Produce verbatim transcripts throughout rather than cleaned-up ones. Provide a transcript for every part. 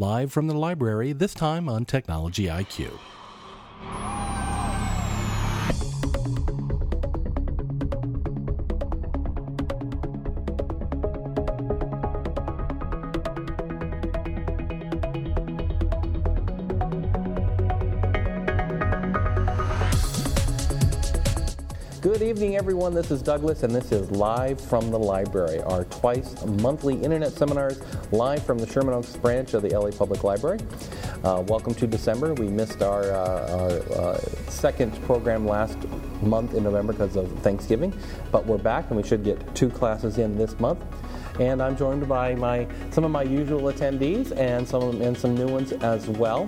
Live from the library, this time on Technology I Q. Good evening, everyone. This is Douglas, and this is Live from the Library, our twice monthly internet seminars live from the Sherman Oaks branch of the L A Public Library. Uh, welcome to December. We missed our, uh, our uh, second program last month in November because of Thanksgiving, but we're back, and we should get two classes in this month. And I'm joined by my some of my usual attendees and some and some new ones as well.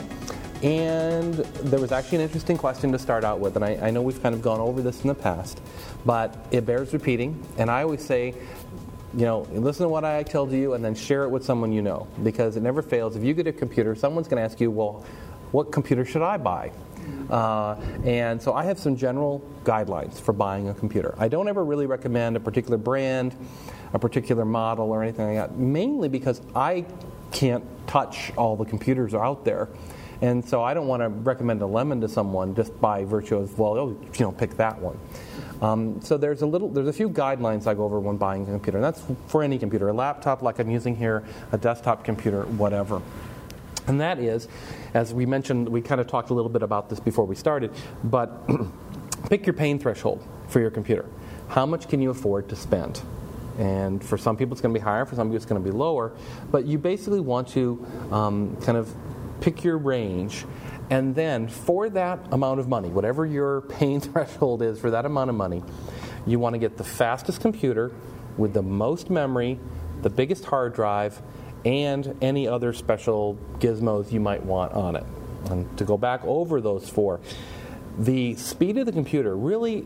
And there was actually an interesting question to start out with, and I, I know we've kind of gone over this in the past, but it bears repeating. And I always say, you know, listen to what I told you and then share it with someone you know, because it never fails. If you get a computer, someone's going to ask you, well, what computer should I buy? Uh, and so I have some general guidelines for buying a computer. I don't ever really recommend a particular brand, a particular model, or anything like that, mainly because I can't touch all the computers out there. And so I don't want to recommend a lemon to someone just by virtue of, well, oh, you know, pick that one. Um, so there's a little, there's a few guidelines I go over when buying a computer, and that's for any computer, a laptop like I'm using here, a desktop computer, whatever. And that is, as we mentioned, we kind of talked a little bit about this before we started, but pick your pain threshold for your computer. How much can you afford to spend? And for some people it's going to be higher, for some people it's going to be lower, but you basically want to um, kind of pick your range, and then for that amount of money, whatever your pain threshold is for that amount of money, you want to get the fastest computer with the most memory, the biggest hard drive, and any other special gizmos you might want on it. And to go back over those four, the speed of the computer really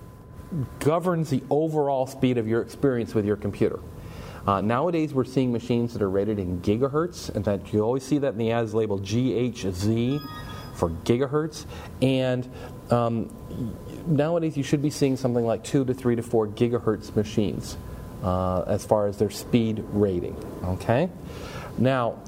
governs the overall speed of your experience with your computer. Uh, nowadays, we're seeing machines that are rated in gigahertz, and that you always see that in the ads labeled G H Z for gigahertz. And um, nowadays, you should be seeing something like two to three to four gigahertz machines uh, as far as their speed rating. Okay. Now,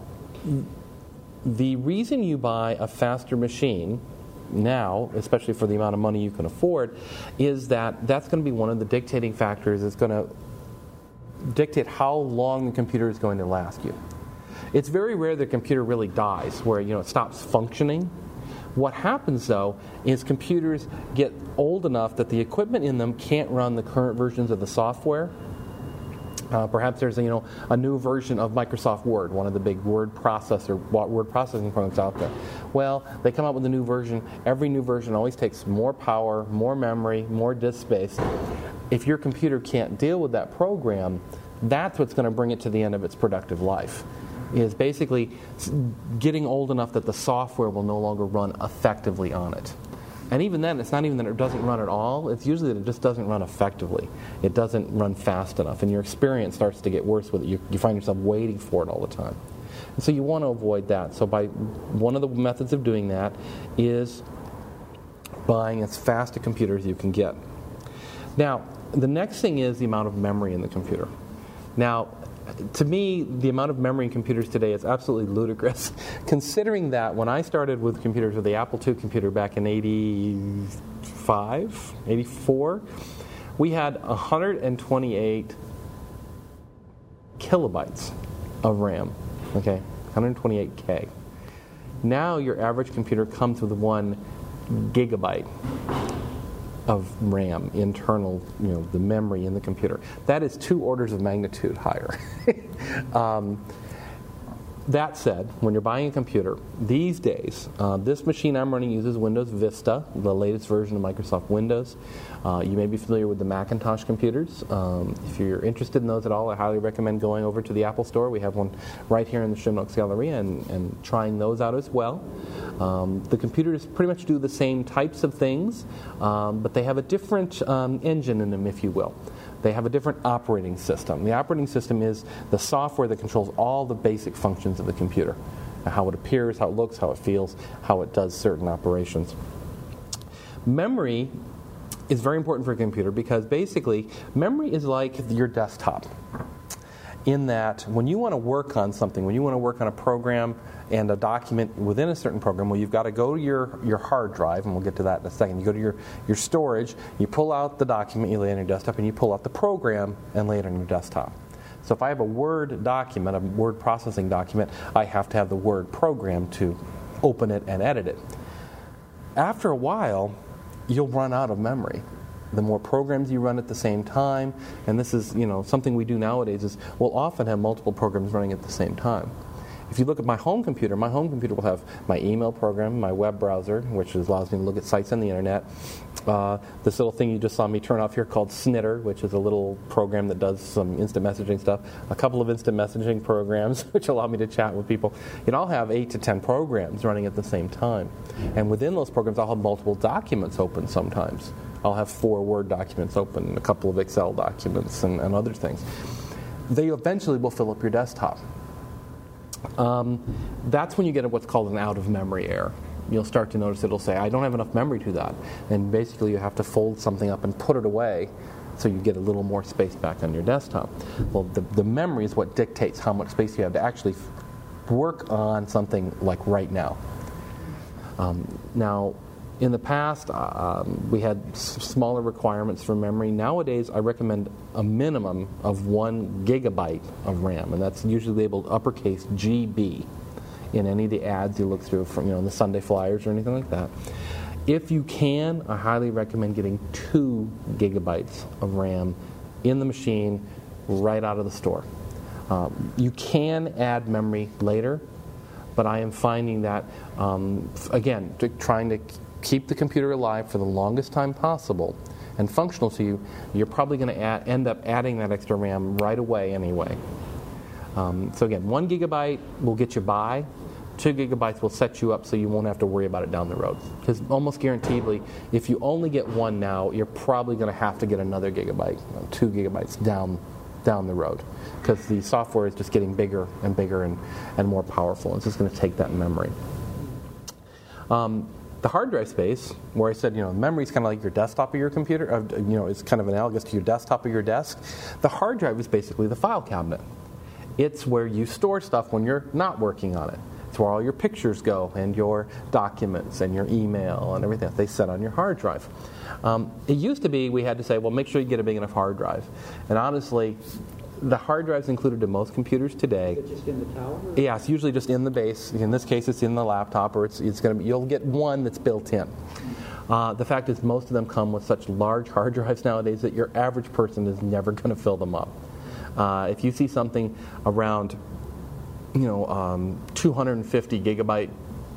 the reason you buy a faster machine now, especially for the amount of money you can afford, is that that's going to be one of the dictating factors that's going to dictate how long the computer is going to last you. It's very rare the computer really dies, where, you know, it stops functioning. What happens, though, is computers get old enough that the equipment in them can't run the current versions of the software. Uh, perhaps there's a, you know, a new version of Microsoft Word, one of the big word processor word processing programs out there. Well, they come out with a new version. Every new version always takes more power, more memory, more disk space. If your computer can't deal with that program, that's what's going to bring it to the end of its productive life, is basically getting old enough that the software will no longer run effectively on it. And even then, it's not even that it doesn't run at all. It's usually that it just doesn't run effectively. It doesn't run fast enough, and your experience starts to get worse with it. You, you find yourself waiting for it all the time. And so you want to avoid that. So by one of the methods of doing that is buying as fast a computer as you can get. Now, the next thing is the amount of memory in the computer. Now, to me, the amount of memory in computers today is absolutely ludicrous, considering that when I started with computers, with the Apple two computer back in eighty-five, eighty-four, we had one hundred twenty-eight kilobytes of RAM, okay, one hundred twenty-eight K. Now your average computer comes with one gigabyte of RAM, internal, you know, the memory in the computer. That is two orders of magnitude higher. um, that said, when you're buying a computer, these days, uh, this machine I'm running uses Windows Vista, the latest version of Microsoft Windows. Uh, you may be familiar with the Macintosh computers. Um, if you're interested in those at all, I highly recommend going over to the Apple Store. We have one right here in the Sherman Oaks Galleria, and, and trying those out as well. Um, the computers pretty much do the same types of things, um, but they have a different um, engine in them, if you will. They have a different operating system. The operating system is the software that controls all the basic functions of the computer. How it appears, how it looks, how it feels, how it does certain operations. Memory is very important for a computer because basically memory is like your desktop. in that when you want to work on something, when you want to work on a program and a document within a certain program, well, you've got to go to your, your hard drive, and we'll get to that in a second. You go to your, your storage, you pull out the document, you lay it on your desktop, and you pull out the program and lay it on your desktop. So if I have a Word document, a word processing document, I have to have the Word program to open it and edit it. After a while, you'll run out of memory. The more programs you run at the same time, and this is, you know, something we do nowadays is we'll often have multiple programs running at the same time. If you look at my home computer, my home computer will have my email program, my web browser, which allows me to look at sites on the internet, uh, this little thing you just saw me turn off here called Snitter, which is a little program that does some instant messaging stuff, a couple of instant messaging programs, which allow me to chat with people. You know, I'll have eight to ten programs running at the same time. And within those programs, I'll have multiple documents open sometimes. I'll have four Word documents open, a couple of Excel documents, and, and other things. They eventually will fill up your desktop. Um, that's when you get what's called an out-of-memory error. You'll start to notice it'll say, I don't have enough memory to that. And basically you have to fold something up and put it away so you get a little more space back on your desktop. Well, the, the memory is what dictates how much space you have to actually f- work on something like right now. Um, now, in the past, um, we had s- smaller requirements for memory. Nowadays, I recommend a minimum of one gigabyte of RAM, and that's usually labeled uppercase G B in any of the ads you look through from, you know, the Sunday flyers or anything like that. If you can, I highly recommend getting two gigabytes of RAM in the machine right out of the store. Um, you can add memory later, but I am finding that, um, again, to, trying to keep the computer alive for the longest time possible and functional to you, you're probably going to add, end up adding that extra RAM right away anyway. Um, so again, one gigabyte will get you by. Two gigabytes will set you up so you won't have to worry about it down the road. Because almost guaranteedly, if you only get one now, you're probably going to have to get another gigabyte, you know, two gigabytes down down the road. Because the software is just getting bigger and bigger and, and more powerful. It's just going to take that memory. Um, The hard drive space, where I said, you know, memory is kind of like your desktop of your computer, uh, you know, it's kind of analogous to your desktop of your desk. The hard drive is basically the file cabinet. It's where you store stuff when you're not working on it. It's where all your pictures go and your documents and your email and everything that they set on your hard drive. Um, it used to be we had to say, well, make sure you get a big enough hard drive. And honestly, the hard drive's included in most computers today. Is it just in the tower? Yeah, it's usually just in the base. In this case, it's in the laptop, or it's it's going to be. You'll get one that's built in. Uh, the fact is, most of them come with such large hard drives nowadays that your average person is never going to fill them up. Uh, if you see something around, you know, um, two hundred fifty gigabyte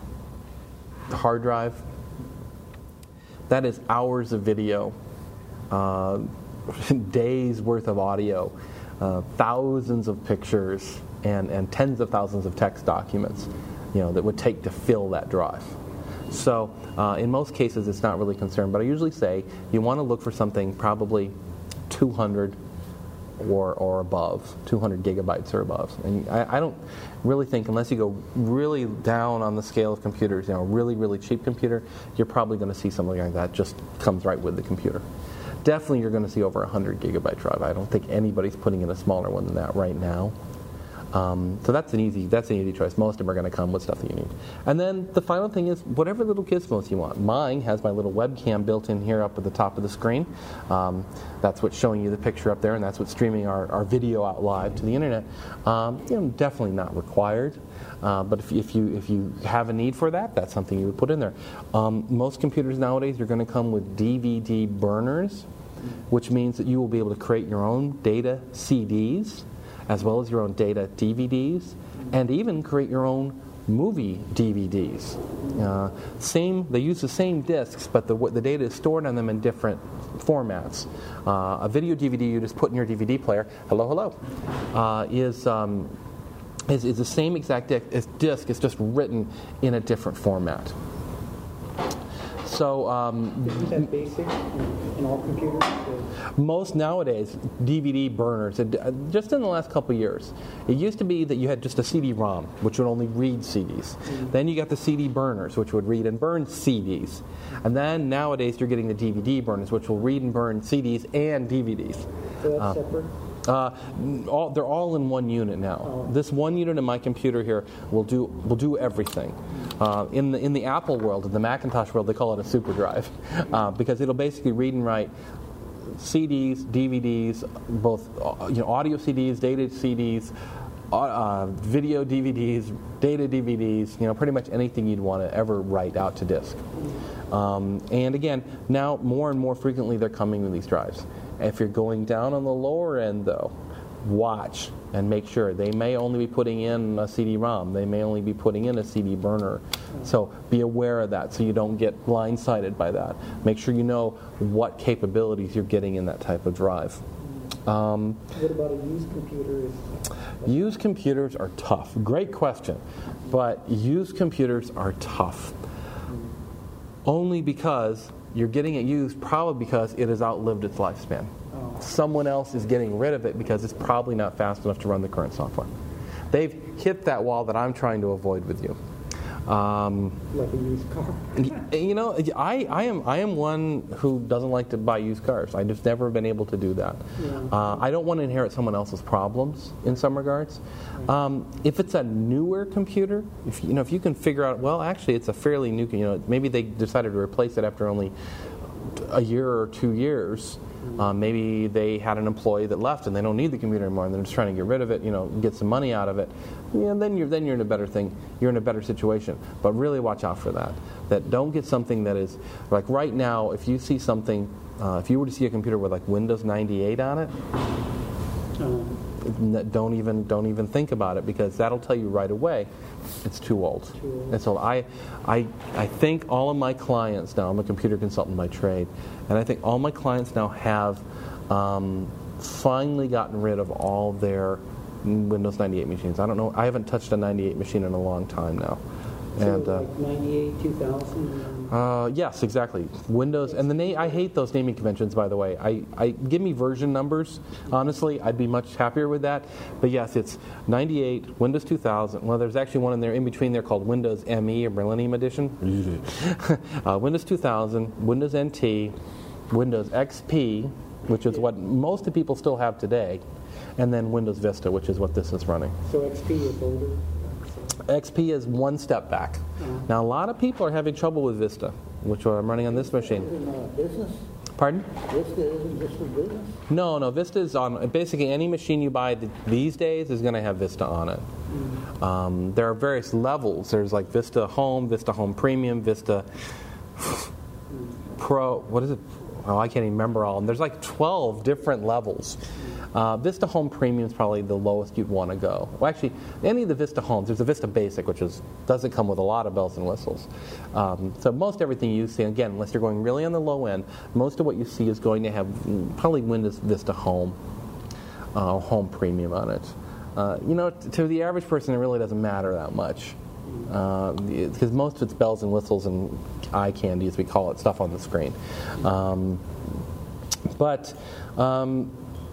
hard drive, that is hours of video, uh, days worth of audio. Uh, thousands of pictures and, and tens of thousands of text documents, you know, that would take to fill that drive. So uh, in most cases, it's not really concerned. But I usually say you want to look for something probably two hundred or or above, two hundred gigabytes or above. And I, I don't really think, unless you go really down on the scale of computers, you know, a really, really cheap computer, you're probably going to see something like that just comes right with the computer. Definitely you're going to see over a one hundred gigabyte drive. I don't think anybody's putting in a smaller one than that right now. Um, so that's an easy that's an easy choice. Most of them are going to come with stuff that you need. And then the final thing is whatever little gizmos you want. Mine has my little webcam built in here up at the top of the screen. Um, that's what's showing you the picture up there, and that's what's streaming our, our video out live to the internet. Um, you know, definitely not required. Uh, but if, if you if you have a need for that, that's something you would put in there. Um, most computers nowadays are going to come with D V D burners, which means that you will be able to create your own data C Ds, as well as your own data D V Ds, and even create your own movie D V Ds. Uh, same, they use the same discs, but the the data is stored on them in different formats. Uh, a video D V D you just put in your D V D player, hello, hello, uh, is. Um, Is, is the same exact disc, it's just written in a different format. So, um, Isn't that basic in all computers? most nowadays, D V D burners, just in the last couple of years, it used to be that you had just a C D ROM, which would only read C Ds. Mm-hmm. Then you got the C D burners, which would read and burn C Ds. And then nowadays you're getting the D V D burners, which will read and burn C Ds and D V Ds. So that's uh, separate? Uh, all, they're all in one unit now. Oh. This one unit in my computer here will do will do everything. Uh, in the in the Apple world, in the Macintosh world, they call it a super drive uh, because it'll basically read and write C Ds, D V Ds, both uh, you know audio C Ds, data C Ds, uh, uh, video D V Ds, data D V Ds. You know, pretty much anything you'd want to ever write out to disk. Um, and again, now more and more frequently they're coming with these drives. If you're going down on the lower end, though, watch and make sure. They may only be putting in a C D ROM. They may only be putting in a C D burner. So be aware of that so you don't get blindsided by that. Make sure you know what capabilities you're getting in that type of drive. Um, What about a used computer? used computers are tough. Great question. But used computers are tough. Only because you're getting it used probably because it has outlived its lifespan. Oh. Someone else is getting rid of it because it's probably not fast enough to run the current software. They've hit that wall that I'm trying to avoid with you. Um, Like a used car? you know, I, I am I am one who doesn't like to buy used cars. I've just never been able to do that. Yeah. Uh, I don't want to inherit someone else's problems in some regards. Um, if it's a newer computer, if you know if you can figure out, well, actually it's a fairly new, you know, maybe they decided to replace it after only a year or two years. Um, maybe they had an employee that left and they don't need the computer anymore and they're just trying to get rid of it, you know, get some money out of it. Yeah, then you're then you're in a better thing. You're in a better situation. But really watch out for that. That don't get something that is like right now. If you see something, uh, if you were to see a computer with like Windows ninety-eight on it, Oh. don't even don't even think about it because that'll tell you right away it's too old. Too old. And so I, I, I think all of my clients now, I'm a computer consultant by trade, and I think all my clients now have um, finally gotten rid of all their Windows ninety-eight machines. I don't know, I haven't touched a ninety-eight machine in a long time now. And So uh, like ninety-eight, two thousand? uh, yes, exactly. Windows and the name. I hate those naming conventions. By the way, I, I give me version numbers. Honestly, I'd be much happier with that. But yes, it's ninety-eight, Windows two thousand. Well, there's actually one in there in between there called Windows M E or Millennium Edition. uh, Windows two thousand, Windows N T, Windows X P, which is what most of the people still have today, and then Windows Vista, which is what this is running. So X P is older? X P is one step back. Uh-huh. Now, a lot of people are having trouble with Vista, which I'm running on this machine. Isn't uh, business? Pardon? Vista isn't just for business? No, no. Vista is on basically any machine you buy th- these days is going to have Vista on it. Mm. Um, there are various levels. There's like Vista Home, Vista Home Premium, Vista Pro. What is it? Oh, I can't even remember all. And there's like twelve different levels. Uh, Vista Home Premium is probably the lowest you'd want to go. Well, actually, any of the Vista Homes, there's a Vista Basic, which is doesn't come with a lot of bells and whistles. Um, so most everything you see, again, unless you're going really on the low end, most of what you see is going to have mm, probably Windows Vista Home, uh, Home Premium on it. Uh, you know, t- to the average person, it really doesn't matter that much. Because uh, most of it's bells and whistles and eye candy, as we call it, stuff on the screen. Um, but... Um,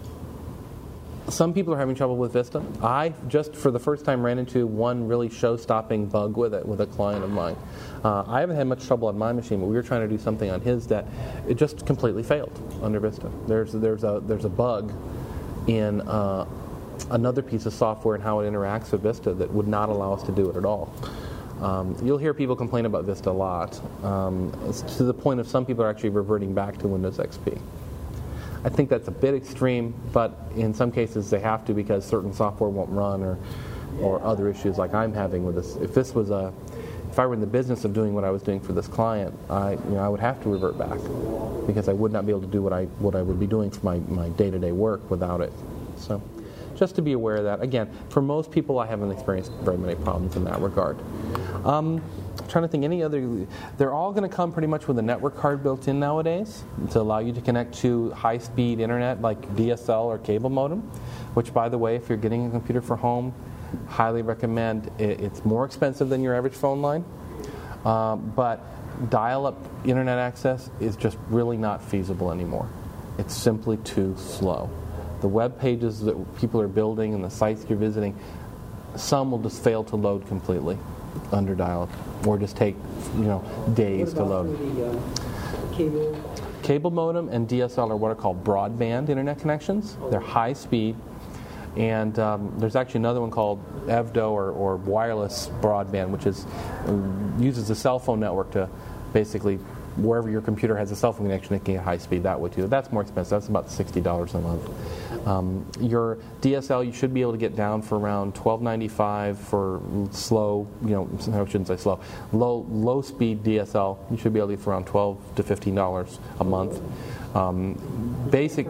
Some people are having trouble with Vista. I just, for the first time, ran into one really show-stopping bug with it with a client of mine. Uh, I haven't had much trouble on my machine, but we were trying to do something on his that it just completely failed under Vista. There's there's a there's a bug in uh, another piece of software and how it interacts with Vista that would not allow us to do it at all. Um, you'll hear people complain about Vista a lot, um, it's to the point of some people are actually reverting back to Windows X P. I think that's a bit extreme, but in some cases they have to because certain software won't run or or other issues like I'm having with this. If this was a, if I were in the business of doing what I was doing for this client, I you know I would have to revert back because I would not be able to do what I what I would be doing for my, my day-to-day work without it. So just to be aware of that. Again, for most people I haven't experienced very many problems in that regard. Um, I'm trying to think any other, they're all going to come pretty much with a network card built in nowadays to allow you to connect to high-speed internet like D S L or cable modem, which, by the way, if you're getting a computer for home, highly recommend. It's more expensive than your average phone line, um, but dial-up internet access is just really not feasible anymore. It's simply too slow. The web pages that people are building and the sites you're visiting, some will just fail to load completely under dial-up, or just take, you know, days What to about load. through the uh, cable? Cable modem and D S L are what are called broadband internet connections. They're high speed. And um, there's actually another one called E V D O or, or wireless broadband, which is uh, uses a cell phone network to basically, wherever your computer has a cell phone connection, it can get high speed that way too. That's more expensive. That's about sixty dollars a month. Um, your D S L you should be able to get down for around twelve ninety-five for slow, you know, I shouldn't say slow, low low speed D S L. You should be able to get for around twelve to fifteen dollars a month. Um, basic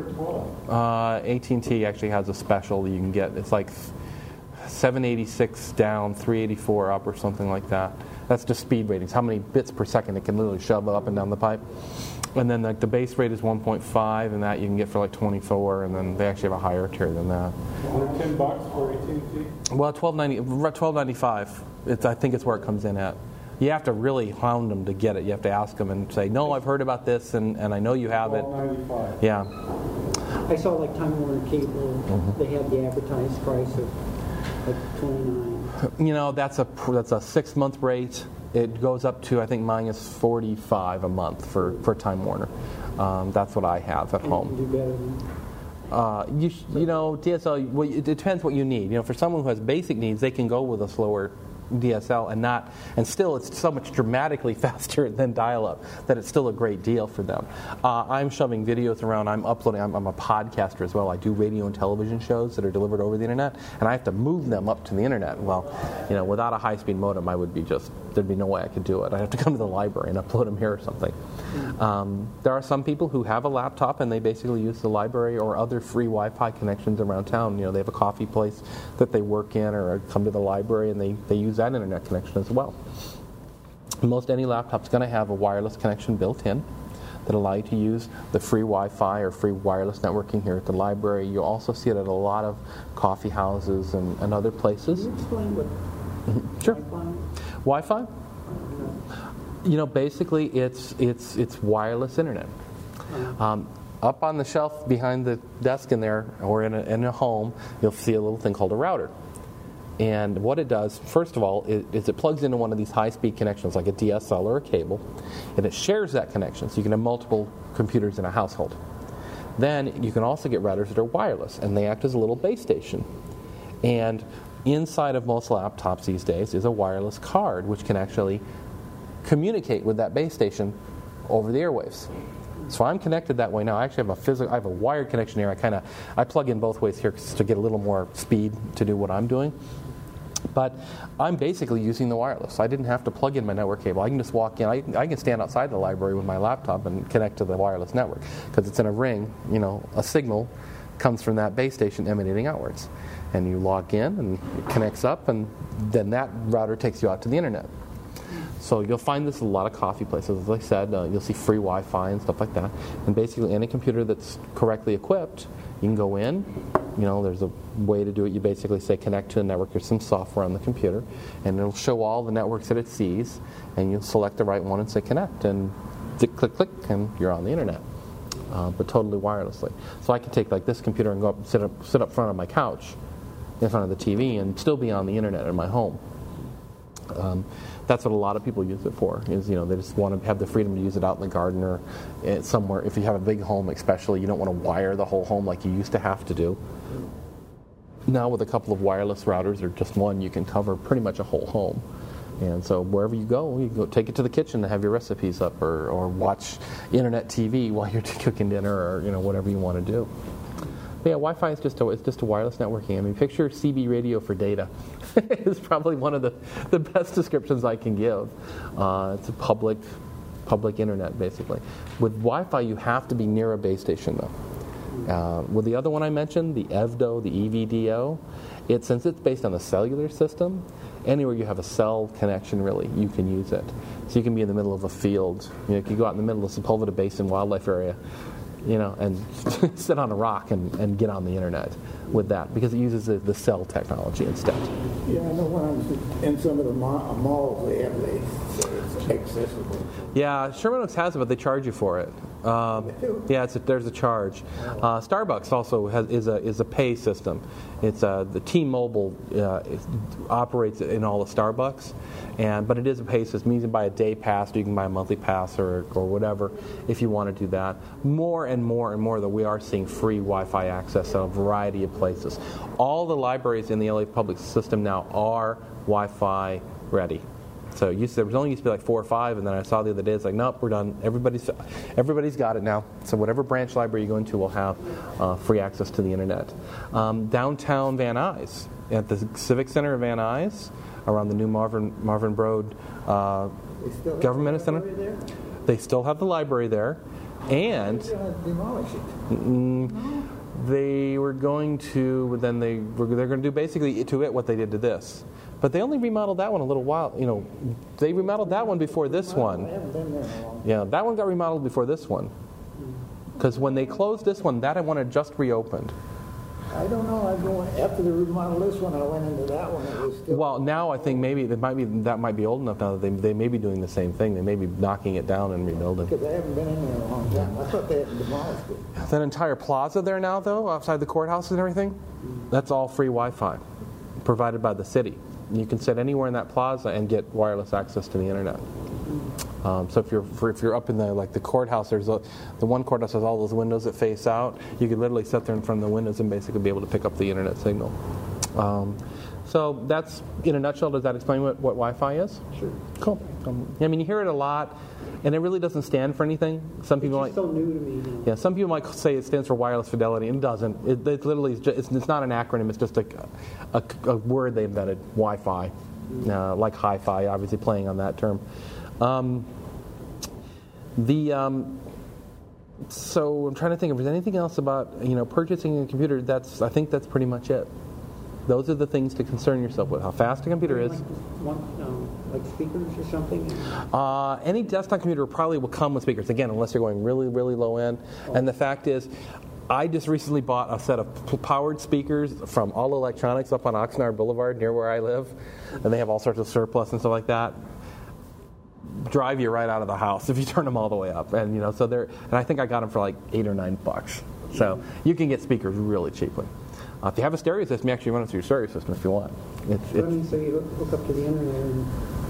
uh, A T and T actually has a special you can get. It's like seven eighty-six down, three eighty-four up, or something like that. That's just speed ratings, how many bits per second it can literally shove up and down the pipe. And then like the base rate is one point five, and that you can get for like twenty-four, and then they actually have a higher tier than that. one hundred ten bucks for A T and T? Well, twelve ninety, twelve ninety-five. It's, I think it's where it comes in at. You have to really hound them to get it. You have to ask them and say, no, I've heard about this, and, and I know you have it. twelve ninety-five. Yeah. I saw like Time Warner Cable, Mm-hmm. they had the advertised price of like twenty-nine. You know, that's a that's a six month rate. It goes up to I think mine is forty-five a month for, for Time Warner. Um, that's what I have at And home. you can do better than Uh, you sh- you know D S L. Well, it depends what you need. You know, for someone who has basic needs, they can go with a slower D S L and not, and still it's so much dramatically faster than dial-up that it's still a great deal for them. Uh, I'm shoving videos around. I'm uploading. I'm, I'm a podcaster as well. I do radio and television shows that are delivered over the internet, and I have to move them up to the internet. Well, you know, without a high-speed modem, I would be just there'd be no way I could do it. I'd have to come to the library and upload them here or something. Um, there are some people who have a laptop and they basically use the library or other free Wi-Fi connections around town. You know, they have a coffee place that they work in, or come to the library and they, they use that internet connection as well. Most any laptop's going to have a wireless connection built in that allow you to use the free Wi-Fi or free wireless networking here at the library. You'll also see it at a lot of coffee houses and, and other places. Can you explain what Sure. Wi-Fi? Wi-Fi? You know, basically it's it's it's wireless internet. Um, up on the shelf behind the desk in there, or in a, in a home, you'll see a little thing called a router. And what it does, first of all, is, is it plugs into one of these high-speed connections, like a D S L or a cable, and it shares that connection, so you can have multiple computers in a household. Then you can also get routers that are wireless, and they act as a little base station. And inside of most laptops these days is a wireless card, which can actually communicate with that base station over the airwaves. So I'm connected that way now. I actually have a physical, I have a wired connection here. I kind of, I plug in both ways here to get a little more speed to do what I'm doing. But I'm basically using the wireless. I didn't have to plug in my network cable. I can just walk in. I, I can stand outside the library with my laptop and connect to the wireless network because it's in a ring. You know, a signal comes from that base station emanating outwards. And you log in and it connects up, and then that router takes you out to the internet. So you'll find this in a lot of coffee places. As I said, uh, you'll see free Wi-Fi and stuff like that. And basically any computer that's correctly equipped, you can go in. You know, there's a way to do it. You basically say connect to the network. There's some software on the computer, and it'll show all the networks that it sees. And you'll select the right one and say connect, and click, click, click, and you're on the internet. Uh, but totally wirelessly. So I can take like this computer and go up and sit up, sit up front of my couch in front of the T V and still be on the internet in my home. Um, that's what a lot of people use it for, is, you know, they just want to have the freedom to use it out in the garden or somewhere. If you have a big home especially, you don't want to wire the whole home like you used to have to do. Now with a couple of wireless routers or just one, you can cover pretty much a whole home. And so wherever you go, you go take it to the kitchen to have your recipes up, or, or watch internet T V while you're cooking dinner, or, you know, whatever you want to do. But yeah, Wi-Fi is just a, it's just a wireless networking. I mean, picture C B radio for data. It's probably one of the, the best descriptions I can give. Uh, it's a public public internet, basically. With Wi-Fi, you have to be near a base station, though. Uh, with the other one I mentioned, the E V D O, the E V D O, it, since it's based on the cellular system, anywhere you have a cell connection, really, you can use it. So you can be in the middle of a field. You know, you can go out in the middle of the Sepulveda Basin Wildlife Area, you know, and sit on a rock and, and get on the internet with that, because it uses the, the cell technology instead. Yeah, I know when I'm in some of the ma- malls, they have they, so it's accessible. Yeah, Sherman Oaks has it, but they charge you for it. Um, yeah, it's a, there's a charge. Uh, Starbucks also has, is a is a pay system. It's uh, the T-Mobile uh, is, operates in all the Starbucks, and but it is a pay system. You can buy a day pass, or you can buy a monthly pass, or or whatever if you want to do that. More and more and more, though, we are seeing free Wi-Fi access at a variety of places. All the libraries in the L A public system now are Wi-Fi ready. So it used to, there was only used to be like four or five, and then I saw the other day it's like, nope, we're done. Everybody's everybody's got it now. So whatever branch library you go into will have uh, free access to the internet. Um, downtown Van Nuys, at the Civic Center of Van Nuys, around the new Marvin Marvin Broad uh, Government Center, there? They still have the library there, and demolish it. Mm, they were going to. Then they were they're going to do basically to it what they did to this. But they only remodeled that one a little while, you know, they remodeled that one before this one. I haven't been there in a long time. Yeah, that one got remodeled before this one. Because when they closed this one, that one had just reopened. I don't know, I go, after they remodeled this one, I went into that one, it was still... Well, now I think maybe it might be that might be old enough now that they, they may be doing the same thing. They may be knocking it down and rebuilding. Because I haven't been in there in a long time. I thought they had demolished it. That entire plaza there now, though, outside the courthouse and everything, that's all free Wi-Fi provided by the city. You can sit anywhere in that plaza and get wireless access to the internet. Um, so if you're for, if you're up in the like the courthouse, there's a, the one courthouse has all those windows that face out. You could literally sit there in front of the windows and basically be able to pick up the internet signal. Um, so that's in a nutshell. Does that explain what, what Wi-Fi is? Sure. Cool. Um, I mean, you hear it a lot, and it really doesn't stand for anything. Some people It's might. so new to me. Now. Yeah, some people might say it stands for wireless fidelity, and it doesn't. It, it literally is just, it's, it's not an acronym. It's just a, a, a word they invented, Wi-Fi, uh, like hi-fi, obviously playing on that term. Um, the um, so I'm trying to think if there's anything else about you know purchasing a computer. That's I think that's pretty much it. Those are the things to concern yourself with: how fast a computer is. Like, one, um, like speakers or something. Uh, any desktop computer probably will come with speakers, again, unless you're going really, really low end. Oh. And the fact is, I just recently bought a set of p- powered speakers from All Electronics up on Oxnard Boulevard near where I live. And they have all sorts of surplus and stuff like that. Drive you right out of the house if you turn them all the way up. And you know, so they're, and I think I got them for like eight or nine bucks. So you can get speakers really cheaply. Uh, if you have a stereo system, you actually run it through your stereo system if you want. It's, so, I mean, so you hook, hook up to the internet and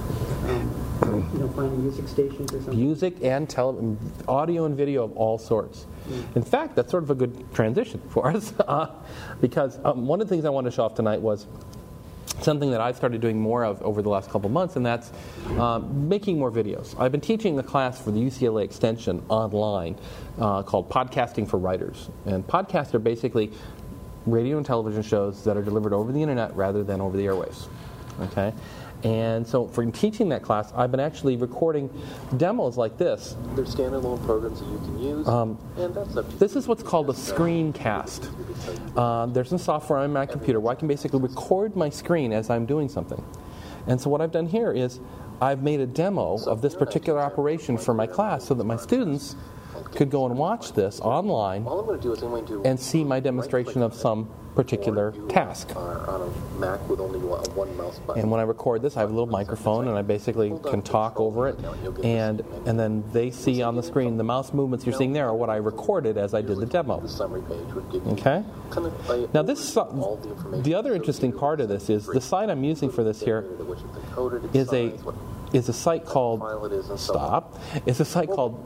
um, you know, find music stations or something? Music and tele- audio and video of all sorts. Mm. In fact, that's sort of a good transition for us uh, because um, one of the things I wanted to show off tonight was something that I've started doing more of over the last couple of months, and that's um, making more videos. I've been teaching a class for the U C L A Extension online uh, called Podcasting for Writers. And podcasts are basically radio and television shows that are delivered over the internet rather than over the airwaves. Okay? And so for teaching that class, I've been actually recording demos like this. There's standalone programs that you can use, um, and that's up to you. This is what's called a screencast. Uh, there's some software on my computer where I can basically record my screen as I'm doing something. And so what I've done here is I've made a demo of this particular operation for my class so that my students could go and watch this online All I'm going to do is I'm going to and see my demonstration of some particular task. on a Mac with only one, one mouse button. And when I record this, I have a little microphone, and I basically can talk over it, and and then they see on the screen the mouse movements you're seeing there are what I recorded as I did the demo. The summary page would give you Okay. kind of a Now this all the information. the other interesting part of this is the site I'm using for this here which is encoded, its is a size, what is a site called file it is, and so on. stop. It's a site called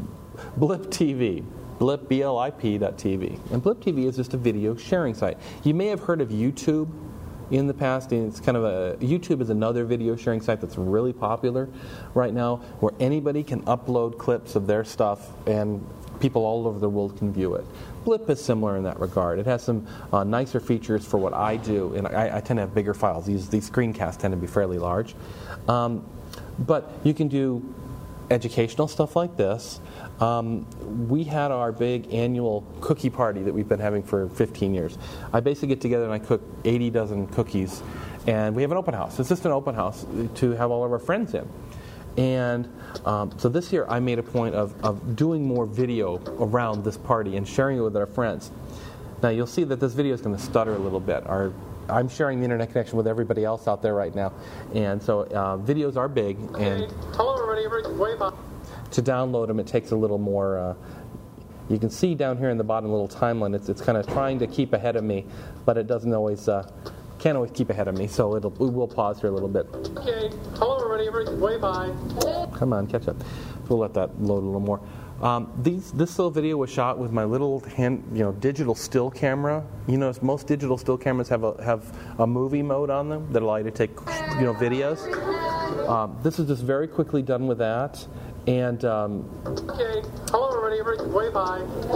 Blip T V. Blip, B L I P dot T V. And Blip T V is just a video sharing site. You may have heard of YouTube in the past, and it's kind of a, YouTube is another video sharing site that's really popular right now, where anybody can upload clips of their stuff and people all over the world can view it. Blip is similar in that regard. It has some uh, nicer features for what I do, and I, I tend to have bigger files. These, these screencasts tend to be fairly large. Um, but you can do educational stuff like this. Um, we had our big annual cookie party that we've been having for fifteen years. I basically get together and I cook eighty dozen cookies, and we have an open house. It's just an open house to have all of our friends in. And um, so this year I made a point of, of doing more video around this party and sharing it with our friends. Now you'll see that this video is going to stutter a little bit. Our, I'm sharing the internet connection with everybody else out there right now, and so uh, videos are big. And hello everybody, wave up. to download them, it takes a little more. Uh, you can see down here in the bottom little timeline, it's, it's kind of trying to keep ahead of me, but it doesn't always, uh, can't always keep ahead of me, so it'll, we will pause here a little bit. Okay. Hello, everybody. Everybody, wave bye. Come on, catch up. We'll let that load a little more. Um, these, this little video was shot with my little hand, you know, digital still camera. You know, most digital still cameras have a have a movie mode on them that allow you to take, you know, videos. Um, this is just very quickly done with that. And um, okay. Hello, everybody. Everybody, wave bye.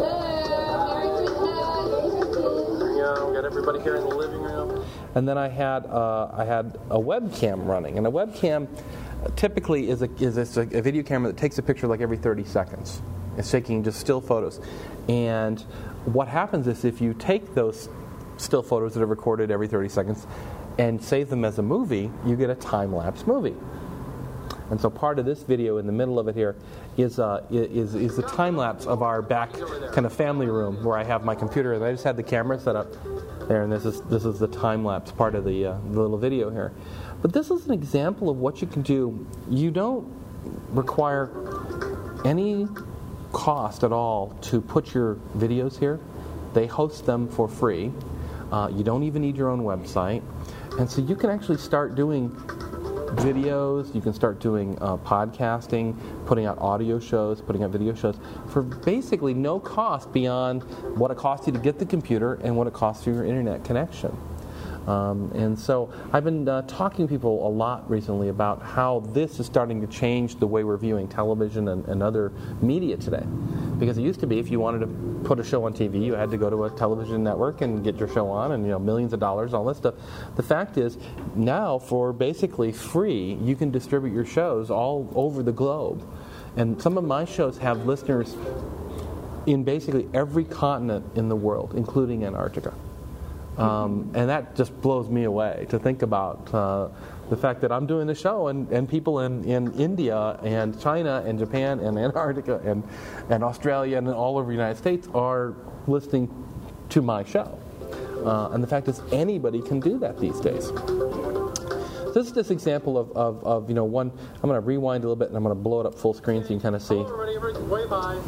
Yeah, we got everybody here in the living room. And then I had uh, I had a webcam running, and a webcam typically is a is a, a video camera that takes a picture like every thirty seconds. It's taking just still photos. And what happens is if you take those still photos that are recorded every thirty seconds and save them as a movie, you get a time-lapse movie. And so part of this video in the middle of it here is uh, is is the time-lapse of our back kind of family room where I have my computer, and I just had the camera set up there, and this is this is the time-lapse part of the, uh, the little video here. But this is an example of what you can do. You don't require any cost at all to put your videos here. They host them for free. Uh, you don't even need your own website. And so you can actually start doing videos, you can start doing uh, podcasting, putting out audio shows, putting out video shows for basically no cost beyond what it costs you to get the computer and what it costs for your internet connection. Um, and so I've been uh, talking to people a lot recently about how this is starting to change the way we're viewing television and, and other media today. Because it used to be if you wanted to put a show on T V, you had to go to a television network and get your show on, and you know millions of dollars, all that stuff. The fact is, now for basically free, you can distribute your shows all over the globe. And some of my shows have listeners in basically every continent in the world, including Antarctica. Um, and that just blows me away to think about uh, the fact that I'm doing the show and, and people in, in India and China and Japan and Antarctica and, and Australia and all over the United States are listening to my show. Uh, and the fact is anybody can do that these days. This is this example of, of, of you know, one, I'm going to rewind a little bit and I'm going to blow it up full screen so you can kind of see. Way by.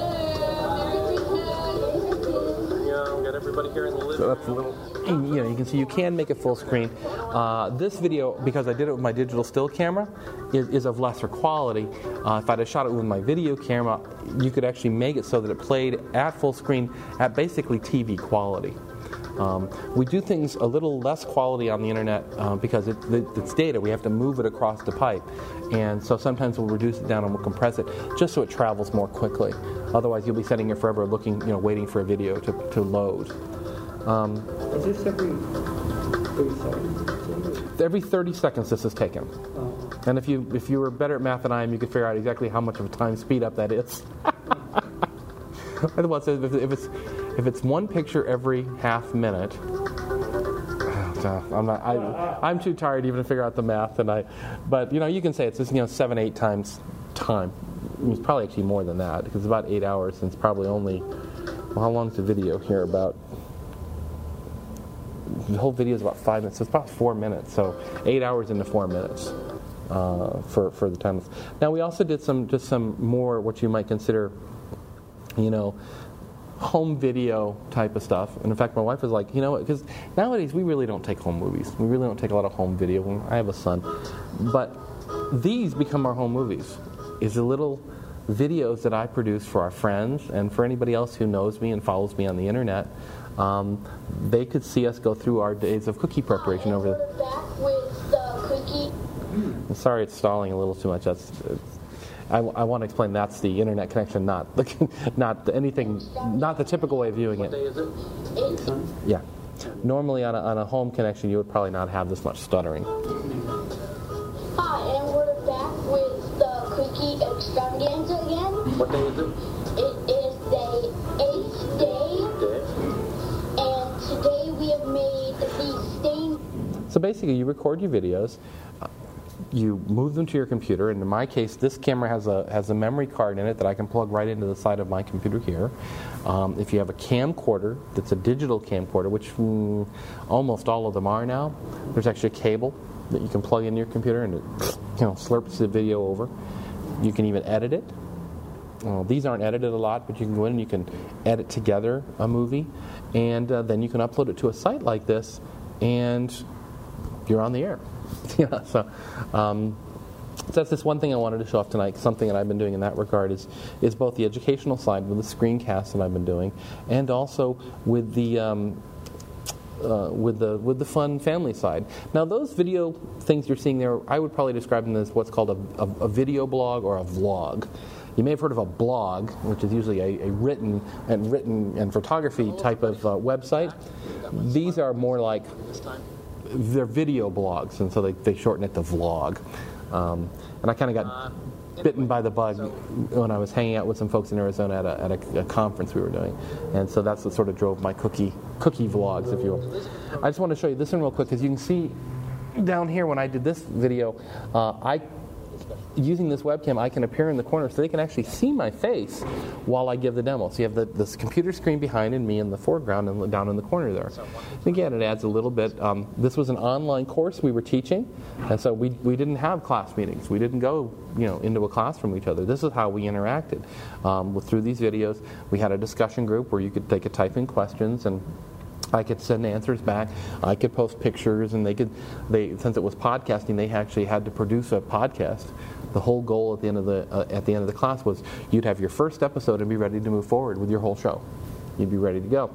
Everybody here in the living so that's a little, you know, you can see you can make it full screen. Uh, this video, because I did it with my digital still camera, is, is of lesser quality. Uh, if I'd have shot it with my video camera, you could actually make it so that it played at full screen at basically T V quality. Um, we do things a little less quality on the internet uh, because it, it, it's data. We have to move it across the pipe. And so sometimes we'll reduce it down and we'll compress it just so it travels more quickly. Otherwise, you'll be sitting here forever looking, you know, waiting for a video to, to load. Um, Is this every thirty seconds? every thirty seconds this is taken. Oh. And if you if you were better at math than I am, you could figure out exactly how much of a time speed up that is. Otherwise, if it's if it's one picture every half minute, I'm not. I, I'm too tired even to figure out the math, and I. But you know, you can say it's just, you know seven, eight times time. It's probably actually more than that because it's about eight hours, and it's probably only. Well, how long is the video here? About. The whole video is about five minutes, so it's about four minutes. So eight hours into four minutes uh, for for the time. Now we also did some just some more what you might consider, you know, home video type of stuff. And in fact, my wife was like, you know, because nowadays we really don't take home movies. We really don't take a lot of home video. I have a son, but these become our home movies. Is the little videos that I produce for our friends and for anybody else who knows me and follows me on the internet. Um, they could see us go through our days of cookie preparation over the. Back with the cookie. I'm sorry, it's stalling a little too much. That's. It's, I, I want to explain that's the internet connection, not the, not the, anything, not the typical way of viewing it. What day is it? Eight. Yeah. Normally on a, on a home connection, you would probably not have this much stuttering. Hi, and we're back with the cookie extravaganza again. What day is it? It is the eighth day, Day. and today we have made these stained. So basically, you record your videos, uh, you move them to your computer, and in my case, this camera has a has a memory card in it that I can plug right into the side of my computer here. Um, if you have a camcorder that's a digital camcorder, which mm, almost all of them are now, there's actually a cable that you can plug in your computer, and it you know slurps the video over. You can even edit it. Uh, these aren't edited a lot, but you can go in and you can edit together a movie, and uh, then you can upload it to a site like this, and you're on the air. yeah, so, um, so that's this one thing I wanted to show off tonight. Something that I've been doing in that regard is is both the educational side with the screencasts that I've been doing, and also with the um, uh, with the with the fun family side. Now, those video things you're seeing there, I would probably describe them as what's called a, a, a video blog or a vlog. You may have heard of a blog, which is usually a, a written and written and photography type of uh, website. These are more like they're video blogs, and so they, they shorten it to vlog. Um, and I kind of got bitten by the bug when I was hanging out with some folks in Arizona at, a, at a, a conference we were doing, and so that's what sort of drove my cookie cookie vlogs, if you will. I just want to show you this one real quick, because you can see down here when I did this video, uh, I. using this webcam, I can appear in the corner so they can actually see my face while I give the demo. So you have the, this computer screen behind and me in the foreground and down in the corner there. And again, it adds a little bit. Um, this was an online course we were teaching, and so we we didn't have class meetings. We didn't go you know into a classroom with each other. This is how we interacted um, with, through these videos. We had a discussion group where you could they could type in questions, and I could send answers back. I could post pictures, and they could. They since it was podcasting, they actually had to produce a podcast. The whole goal at the end of the uh, at the end of the class was you'd have your first episode and be ready to move forward with your whole show. You'd be ready to go.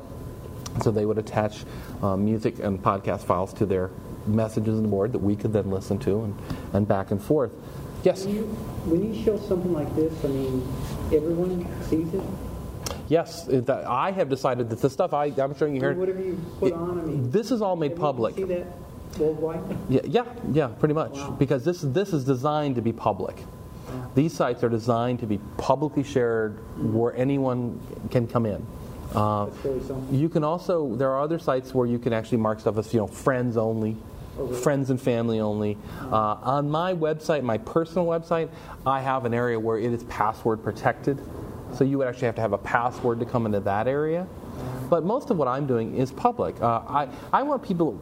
So they would attach uh, music and podcast files to their messages on the board that we could then listen to, and, and back and forth. Yes. When you, when you show something like this, I mean, everyone sees it. Yes, it, I have decided that the stuff I, I'm showing you here, whatever you put it, on, I mean, this is all made public. See that worldwide? Yeah, yeah, yeah, pretty much. Wow. Because this this is designed to be public. Yeah. These sites are designed to be publicly shared where anyone can come in. Uh, That's really something. you can also there are other sites where you can actually mark stuff as you know friends only. Oh, really? Friends and family only. Uh, on my website, my personal website, I have an area where it is password protected. So you would actually have to have a password to come into that area. But most of what I'm doing is public. Uh, I, I want people...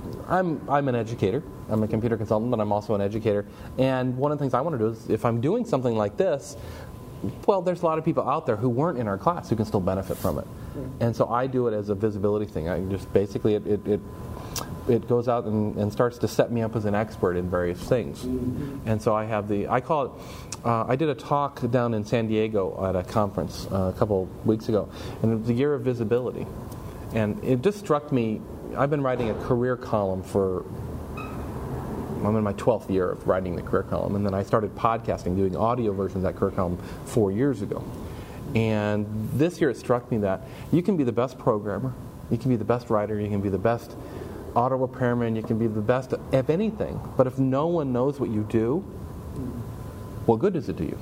I'm I'm an educator. I'm a computer consultant, but I'm also an educator. And one of the things I want to do is, if I'm doing something like this, well, there's a lot of people out there who weren't in our class who can still benefit from it. And so I do it as a visibility thing. I just basically, it it, it it goes out and, and starts to set me up as an expert in various things. Mm-hmm. And so I have the, I call it, uh, I did a talk down in San Diego at a conference uh, a couple weeks ago, and it was the year of visibility. And it just struck me, I've been writing a career column for, I'm in my twelfth year of writing the career column, and then I started podcasting, doing audio versions of that career column four years ago. And this year it struck me that you can be the best programmer, you can be the best writer, you can be the best auto repairman, you can be the best of anything, but if no one knows what you do, what good does it do you?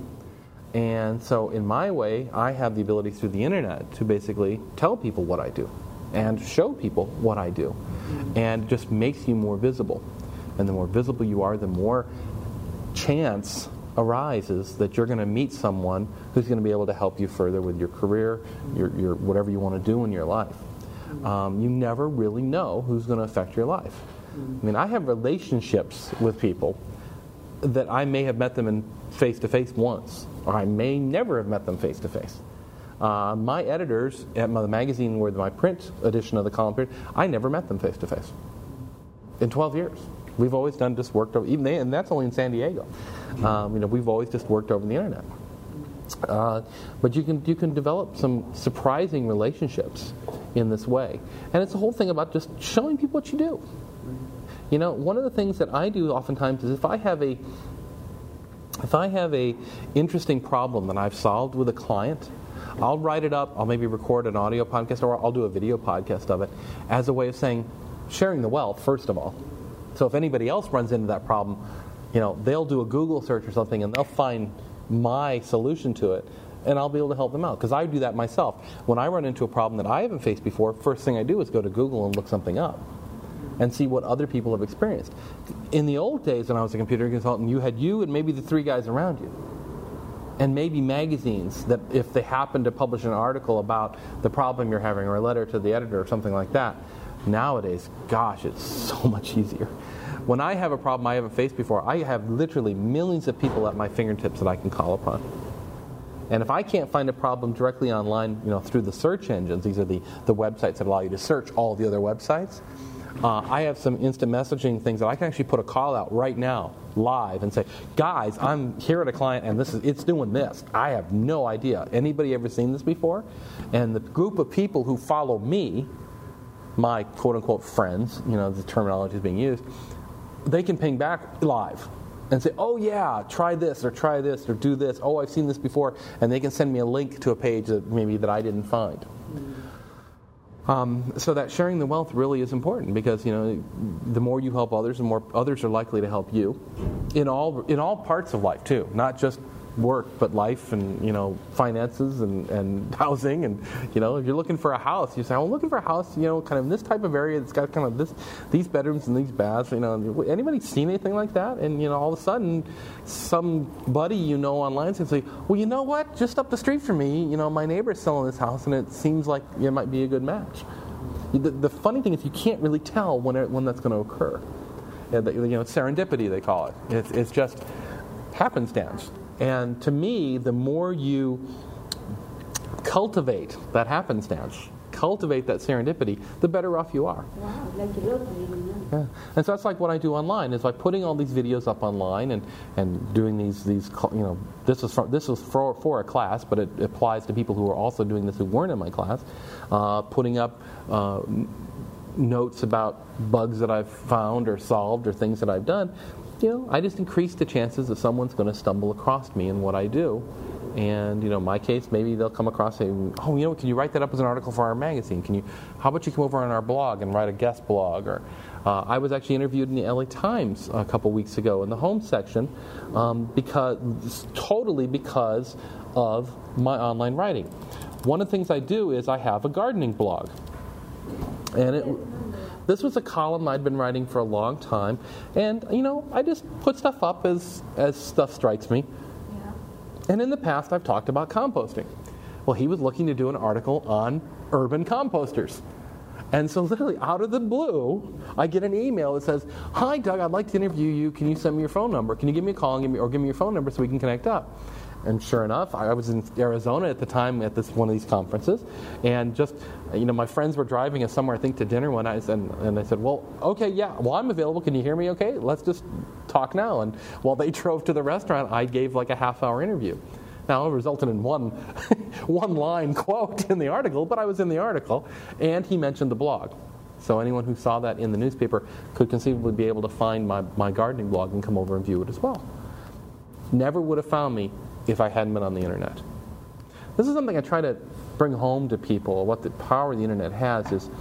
And so in my way, I have the ability through the internet to basically tell people what I do and show people what I do, and it just makes you more visible. And the more visible you are, the more chance arises that you're going to meet someone who's going to be able to help you further with your career, your, your whatever you want to do in your life. Um, you never really know who's going to affect your life. I mean, I have relationships with people that I may have met them in face-to-face once, or I may never have met them face-to-face. Uh, my editors at my, the magazine where my print edition of the column appeared, I never met them face-to-face in twelve years. We've always done just worked over, even they, and that's only in San Diego. Um, you know, we've always just worked over the internet. Uh, but you can you can develop some surprising relationships in this way, and it's the whole thing about just showing people what you do. You know, one of the things that I do oftentimes is if I have a if I have a interesting problem that I've solved with a client, I'll write it up. I'll maybe record an audio podcast, or I'll do a video podcast of it as a way of saying, sharing the wealth first of all. So if anybody else runs into that problem, you know, they'll do a Google search or something and they'll find my solution to it, and I'll be able to help them out, because I do that myself. When I run into a problem that I haven't faced before, first thing I do is go to Google and look something up and see what other people have experienced. In the old days when I was a computer consultant, you had you and maybe the three guys around you, and maybe magazines that if they happen to publish an article about the problem you're having, or a letter to the editor or something like that. Nowadays, gosh, it's so much easier. When I have a problem I haven't faced before, I have literally millions of people at my fingertips that I can call upon. And if I can't find a problem directly online, you know, through the search engines, these are the, the websites that allow you to search all the other websites, uh, I have some instant messaging things that I can actually put a call out right now, live, and say, guys, I'm here at a client and this is it's doing this. I have no idea. Anybody ever seen this before? And the group of people who follow me, my quote-unquote friends, you know, the terminology is being used, they can ping back live and say, oh yeah, try this or try this or do this. Oh, I've seen this before. And they can send me a link to a page that maybe that I didn't find. Um, so that sharing the wealth really is important because, you know, the more you help others, the more others are likely to help you in all in all parts of life too, not just work, but life and, you know, finances and, and housing. And, you know, if you're looking for a house, you say, I'm looking for a house, you know, kind of in this type of area that's got kind of this, these bedrooms and these baths, you know. Anybody seen anything like that? And, you know, all of a sudden, somebody you know online is going to say, well, you know what? Just up the street from me, you know, my neighbor's selling this house and it seems like it might be a good match. The, the funny thing is you can't really tell when it, when that's going to occur. You know, it's serendipity, they call it. It's, it's just happenstance. And to me, the more you cultivate that happenstance, cultivate that serendipity, the better off you are. Wow, like a lottery. Yeah. And so that's like what I do online, is by putting all these videos up online and, and doing these, these, you know, this was, for, this was for, for a class, but it applies to people who are also doing this who weren't in my class, uh, putting up uh, notes about bugs that I've found or solved or things that I've done. You know, I just increase the chances that someone's going to stumble across me in what I do. And, you know, in my case, maybe they'll come across and say, oh, you know, can you write that up as an article for our magazine? Can you, how about you come over on our blog and write a guest blog? Or uh, I was actually interviewed in the L A Times a couple weeks ago in the home section um, because, totally because of my online writing. One of the things I do is I have a gardening blog. And it... This was a column I'd been writing for a long time, and, you know, I just put stuff up as, as stuff strikes me. Yeah. And in the past, I've talked about composting. Well, he was looking to do an article on urban composters. And so literally, out of the blue, I get an email that says, hi, Doug, I'd like to interview you. Can you send me your phone number? Can you give me a call and give me, or give me your phone number so we can connect up? And sure enough, I was in Arizona at the time at this one of these conferences, and just, you know, my friends were driving us somewhere, I think, to dinner one night, and, and I said, well, okay, yeah, well, I'm available. Can you hear me okay? Let's just talk now. And while they drove to the restaurant, I gave like a half-hour interview. Now, it resulted in one one-line quote in the article, but I was in the article, and he mentioned the blog. So anyone who saw that in the newspaper could conceivably be able to find my, my gardening blog and come over and view it as well. Never would have found me if I hadn't been on the internet. This is something I try to bring home to people. What the power the internet has is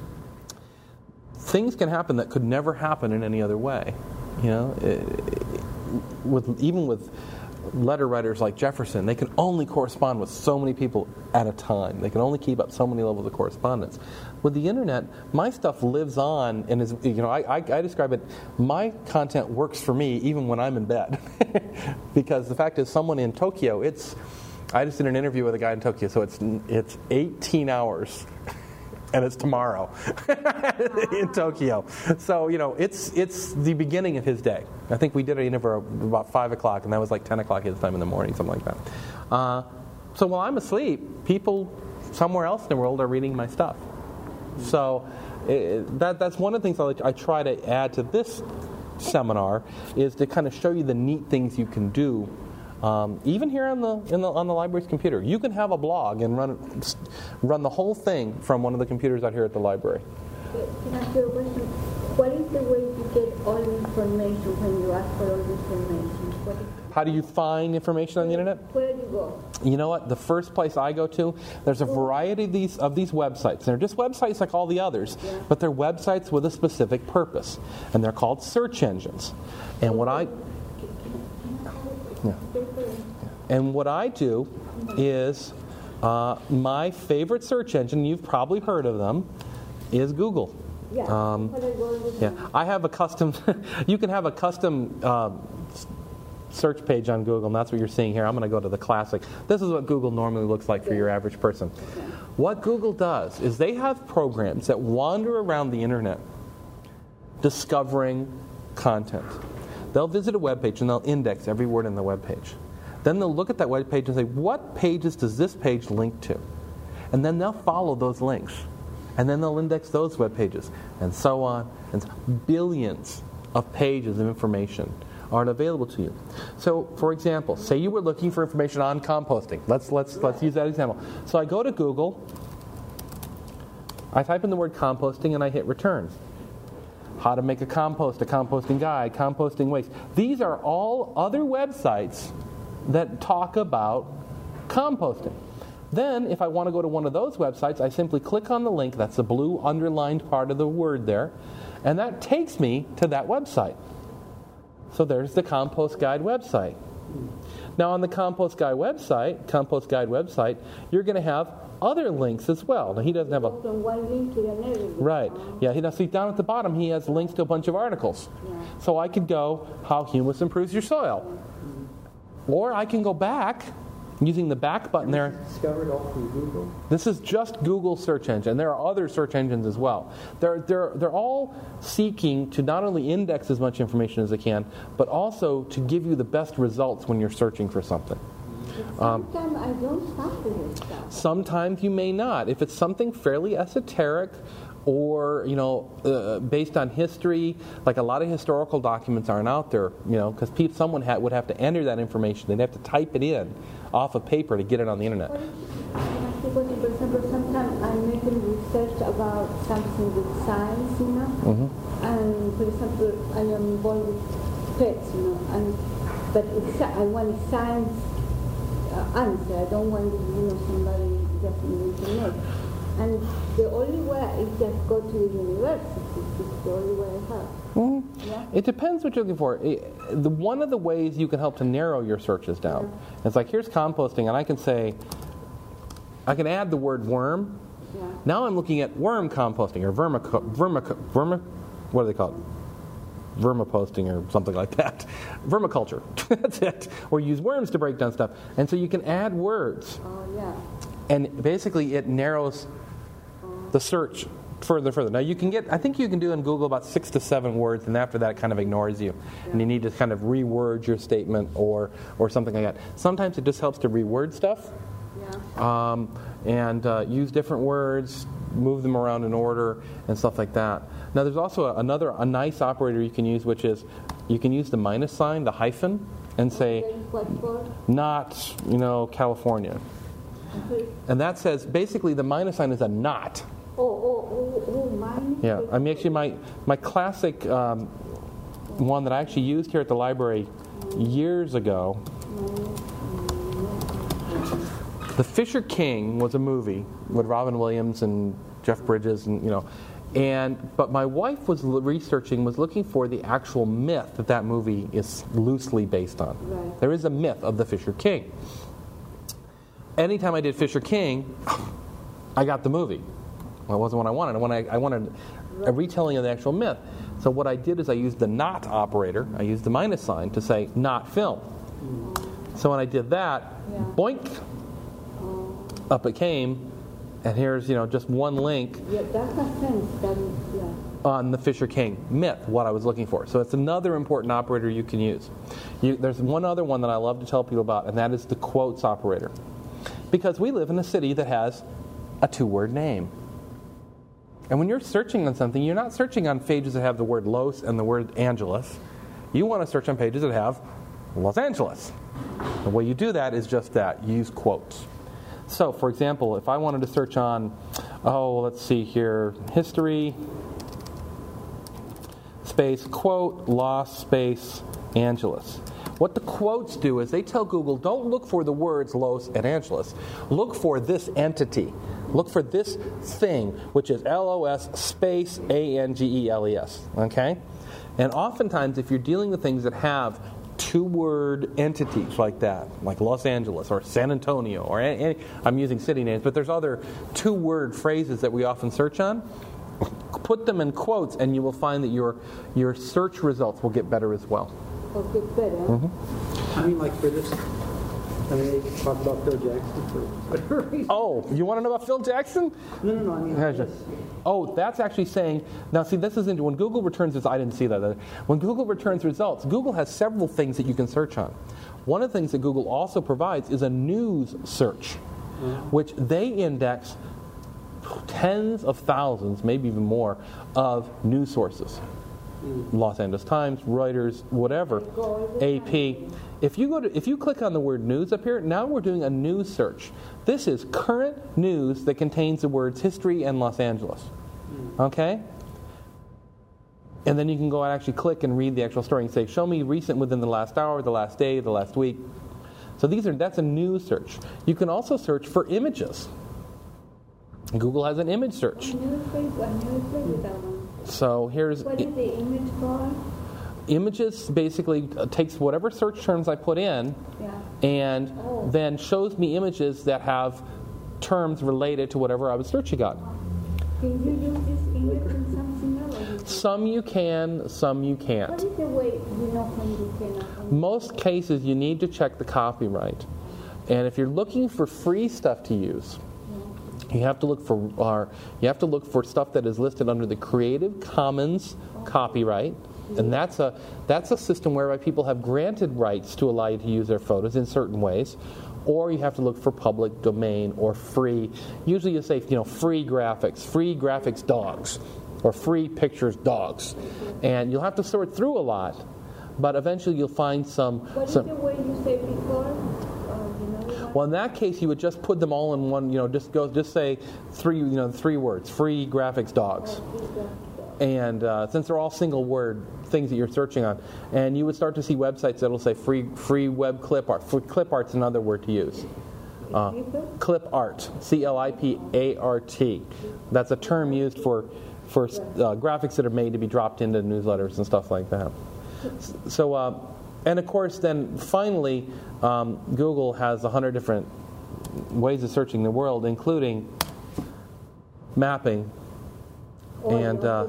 things can happen that could never happen in any other way. You know, it, it, with even with letter writers like Jefferson, they can only correspond with so many people at a time. They can only keep up so many levels of correspondence. With the internet, my stuff lives on, and is, you know, I, I, I describe it, my content works for me even when I'm in bed. Because the fact is, someone in Tokyo, it's, I just did an interview with a guy in Tokyo, so it's it's eighteen hours, and it's tomorrow in Tokyo. So, you know, it's it's the beginning of his day. I think we did an interview about five o'clock, and that was like ten o'clock his time in the morning, something like that. Uh, so while I'm asleep, people somewhere else in the world are reading my stuff. So it, that that's one of the things I, I try to add to this seminar, is to kind of show you the neat things you can do, um, even here on the, in the on the library's computer. You can have a blog and run run the whole thing from one of the computers out here at the library. Can I ask you a question? What is the way to get all the information when you ask for all the information? What is How do you find information on the internet? Where do you go? You know what? The first place I go to, there's a variety of these of these websites. They're just websites like all the others, yeah. But they're websites with a specific purpose, and they're called search engines. And what I yeah. and what I do is uh, my favorite search engine. You've probably heard of them. Is Google. Yeah. Um, yeah. I have a custom. You can have a custom. Uh, search page on Google, and that's what you're seeing here. I'm going to go to the classic. This is what Google normally looks like for your average person. What Google does is they have programs that wander around the internet discovering content. They'll visit a web page and they'll index every word in the web page. Then they'll look at that web page and say, what pages does this page link to? And then they'll follow those links. And then they'll index those web pages, and so on. And billions of pages of information aren't available to you. So, for example, say you were looking for information on composting. Let's let's let's use that example. So I go to Google, I type in the word composting, and I hit return. How to make a compost, a composting guide, composting waste. These are all other websites that talk about composting. Then, if I want to go to one of those websites, I simply click on the link. That's the blue underlined part of the word there. And that takes me to that website. So there's the Compost Guide website. Now, on the Compost Guide website, Compost Guide website, you're going to have other links as well. Now, he doesn't have a... From one link to another. Right. Yeah, he does. See, down at the bottom, he has links to a bunch of articles. Yeah. So I could go, how humus improves your soil. Or I can go back, using the back button there. Discovered all from Google? This is just Google search engine. There are other search engines as well. They're, they're, they're all seeking to not only index as much information as they can, but also to give you the best results when you're searching for something. Sometimes um, I don't find it stuff. Sometimes you may not. If it's something fairly esoteric, or, you know, uh, based on history, like a lot of historical documents aren't out there, you know, because pe- someone ha- would have to enter that information. They'd have to type it in off of paper to get it on the internet. For example, sometimes I'm making research about something with science, you know, Mm-hmm. and for example, I am involved with pets, you know, and but it's, I want a science uh, answer. I don't want, you know, somebody just in the internet. And the only way is just go to the university. It's the only way I have. Mm-hmm. Yeah? It depends what you're looking for. It, the, one of the ways you can help to narrow your searches down, yeah. It's like, here's composting, and I can say, I can add the word worm. Yeah. Now I'm looking at worm composting, or vermic, vermic, vermic, what do they call it? Vermiposting or something like that. Vermiculture. That's it. Or use worms to break down stuff. And so you can add words. Oh, yeah. And basically it narrows the search further, further. Now you can get, I think you can do in Google about six to seven words, and after that it kind of ignores you. Yeah. And you need to kind of reword your statement or, or something like that. Sometimes it just helps to reword stuff. Yeah. Um, and uh, use different words, move them around in order, and stuff like that. Now there's also a, another a nice operator you can use, which is you can use the minus sign, the hyphen, and say not, you know, California. Okay. And that says basically the minus sign is a not. Oh, oh, oh, oh, minus. Yeah, I mean actually my my classic um, one that I actually used here at the library years ago. The Fisher King was a movie with Robin Williams and Jeff Bridges, and you know, and but my wife was researching, was looking for the actual myth that that movie is loosely based on. Right. There is a myth of the Fisher King. Anytime I did Fisher King, I got the movie. Well, it wasn't what I wanted. I wanted, I wanted a retelling of the actual myth. So what I did is I used the not operator. I used the minus sign to say not film. Mm. So when I did that, yeah. boink, up it came, and here's, you know, just one link yeah, that makes sense. That is, yeah. on the Fisher King myth, what I was looking for. So it's another important operator you can use. You, there's one other one that I love to tell people about, and that is the quotes operator. Because we live in a city that has a two-word name. And when you're searching on something, you're not searching on pages that have the word Los and the word Angeles. You want to search on pages that have Los Angeles. The way you do that is just that. You use quotes. So, for example, if I wanted to search on, oh, let's see here, history, space, quote, Los, space, Angeles. What the quotes do is they tell Google, don't look for the words Los and Angeles. Look for this entity. Look for this thing, which is L O S space A N G E L E S. Okay? And oftentimes, if you're dealing with things that have two-word entities like that, like Los Angeles or San Antonio, or any, any, I'm using city names, but there's other two-word phrases that we often search on. Put them in quotes, and you will find that your your search results will get better as well. Will get better. Mm-hmm. I mean, like for this, I mean, they talk about Phil Jackson for whatever reason. Oh, you want to know about Phil Jackson? No, no, no. I mean, like this. Oh, that's actually saying, now see, this isn't, when Google returns this, I didn't see that. When Google returns results, Google has several things that you can search on. One of the things that Google also provides is a news search, which they index tens of thousands, maybe even more, of news sources. Los Angeles Times, Reuters, whatever, A P. If you go to, if you click on the word news up here, now we're doing a news search. This is current news that contains the words history and Los Angeles. Okay? And then you can go and actually click and read the actual story and say, show me recent within the last hour, the last day, the last week. So these are that's a news search. You can also search for images. Google has an image search. So here's what is the image for? Images basically takes whatever search terms I put in, yeah. and oh. then shows me images that have terms related to whatever I was searching on. Can you use this image in something else? Some you can, some you can't. What is the way you know when you cannot? Most cases you need to check the copyright. And if you're looking for free stuff to use, you have to look for uh, you have to look for stuff that is listed under the Creative Commons copyright. And that's a that's a system whereby people have granted rights to allow you to use their photos in certain ways. Or you have to look for public domain or free. Usually you say, you know, free graphics, free graphics dogs, or free pictures dogs. And you'll have to sort through a lot, but eventually you'll find some. What some is the way you say before? Uh, you know, well, in that case, you would just put them all in one. You know, just go, just say three. You know, three words: free graphics dogs. And uh, since they're all single word things that you're searching on, and you would start to see websites that'll say free free web clip art. Clip art's another word to use. Uh, clip art, C L I P A R T. That's a term used for for uh, graphics that are made to be dropped into newsletters and stuff like that. So, uh, and of course, then finally, um, Google has a hundred different ways of searching the world, including mapping. And uh,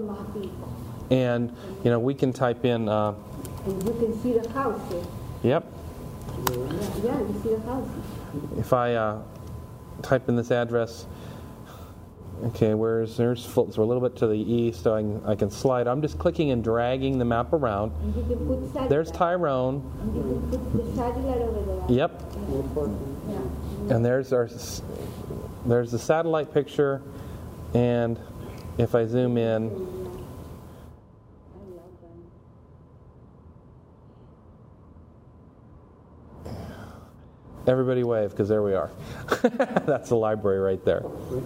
and you know we can type in. Uh, and you can see the houses. Yep. Yeah, yeah, you see the houses. If I uh, type in this address, okay, where's there's full, so a little bit to the east, so I can, I can slide. I'm just clicking and dragging the map around. And you can put satellite. There's Tyrone. And you can put the satellite over there. Yep. Yeah. And there's our there's the satellite picture, and if I zoom in. Everybody wave, because there we are. That's the library right there.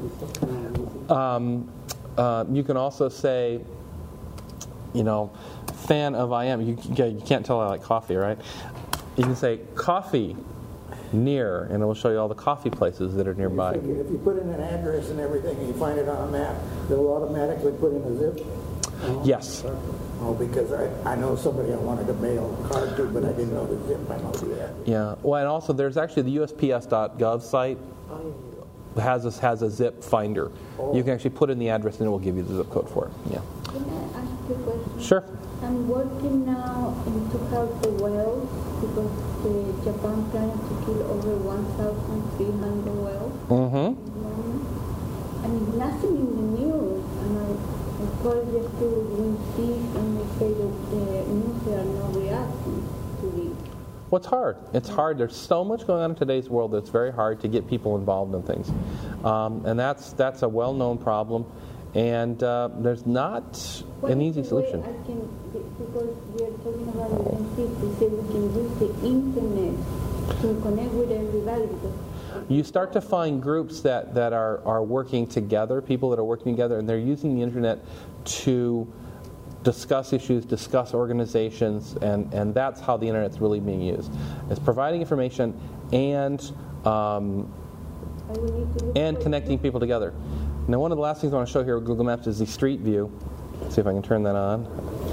Um, uh, you can also say, you know, fan of I am. You, you can't tell I like coffee, right? You can say coffee near, and it will show you all the coffee places that are nearby. If you, if you put in an address and everything and you find it on a map, it'll automatically put in a zip? Oh, yes. Oh, because I, I know somebody I wanted to mail a card to, but I didn't know the zip. I know the address. Yeah. Well, and also there's actually the U S P S dot gov site has a, has a zip finder. Oh. You can actually put in the address and it will give you the zip code for it. Yeah. Can I ask you a question? Sure. I'm working now in to help the whales because the Japan plans to kill over one thousand three hundred whales. Mm-hmm. And nothing in the news. And I, of course, just to Greenpeace and they say that the news are not reacting to these. Well, it's hard. It's hard. There's so much going on in today's world that it's very hard to get people involved in things. Um, and that's that's a well-known problem. And uh, there's not what an easy solution. I can, because we are talking about the Greenpeace, they say we can use the internet to connect with everybody. Because you start to find groups that, that are, are working together, people that are working together, and they're using the internet to discuss issues, discuss organizations, and, and that's how the internet's really being used. It's providing information and um, and connecting people together. Now, one of the last things I want to show here with Google Maps is the Street View. Let's see if I can turn that on.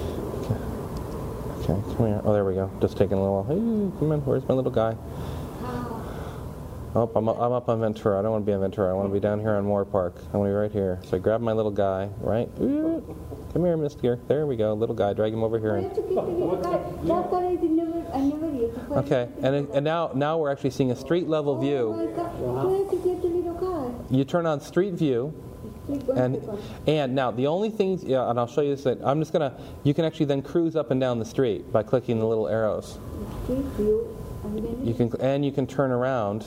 Okay, okay come here. Oh, there we go. Just taking a little while. Hey, come on, where's my little guy? Oh, I'm, I'm up on Ventura. I don't want to be on Ventura. I want to be down here on Moore Park. I want to be right here. So I grab my little guy, right? Ooh, come here, mister. There we go. Little guy. Drag him over here. And okay, and and now now we're actually seeing a street level view. You turn on Street View, and and now the only things, yeah, and I'll show you this. I'm just gonna. You can actually then cruise up and down the street by clicking the little arrows. Street View. You can, and you can turn around.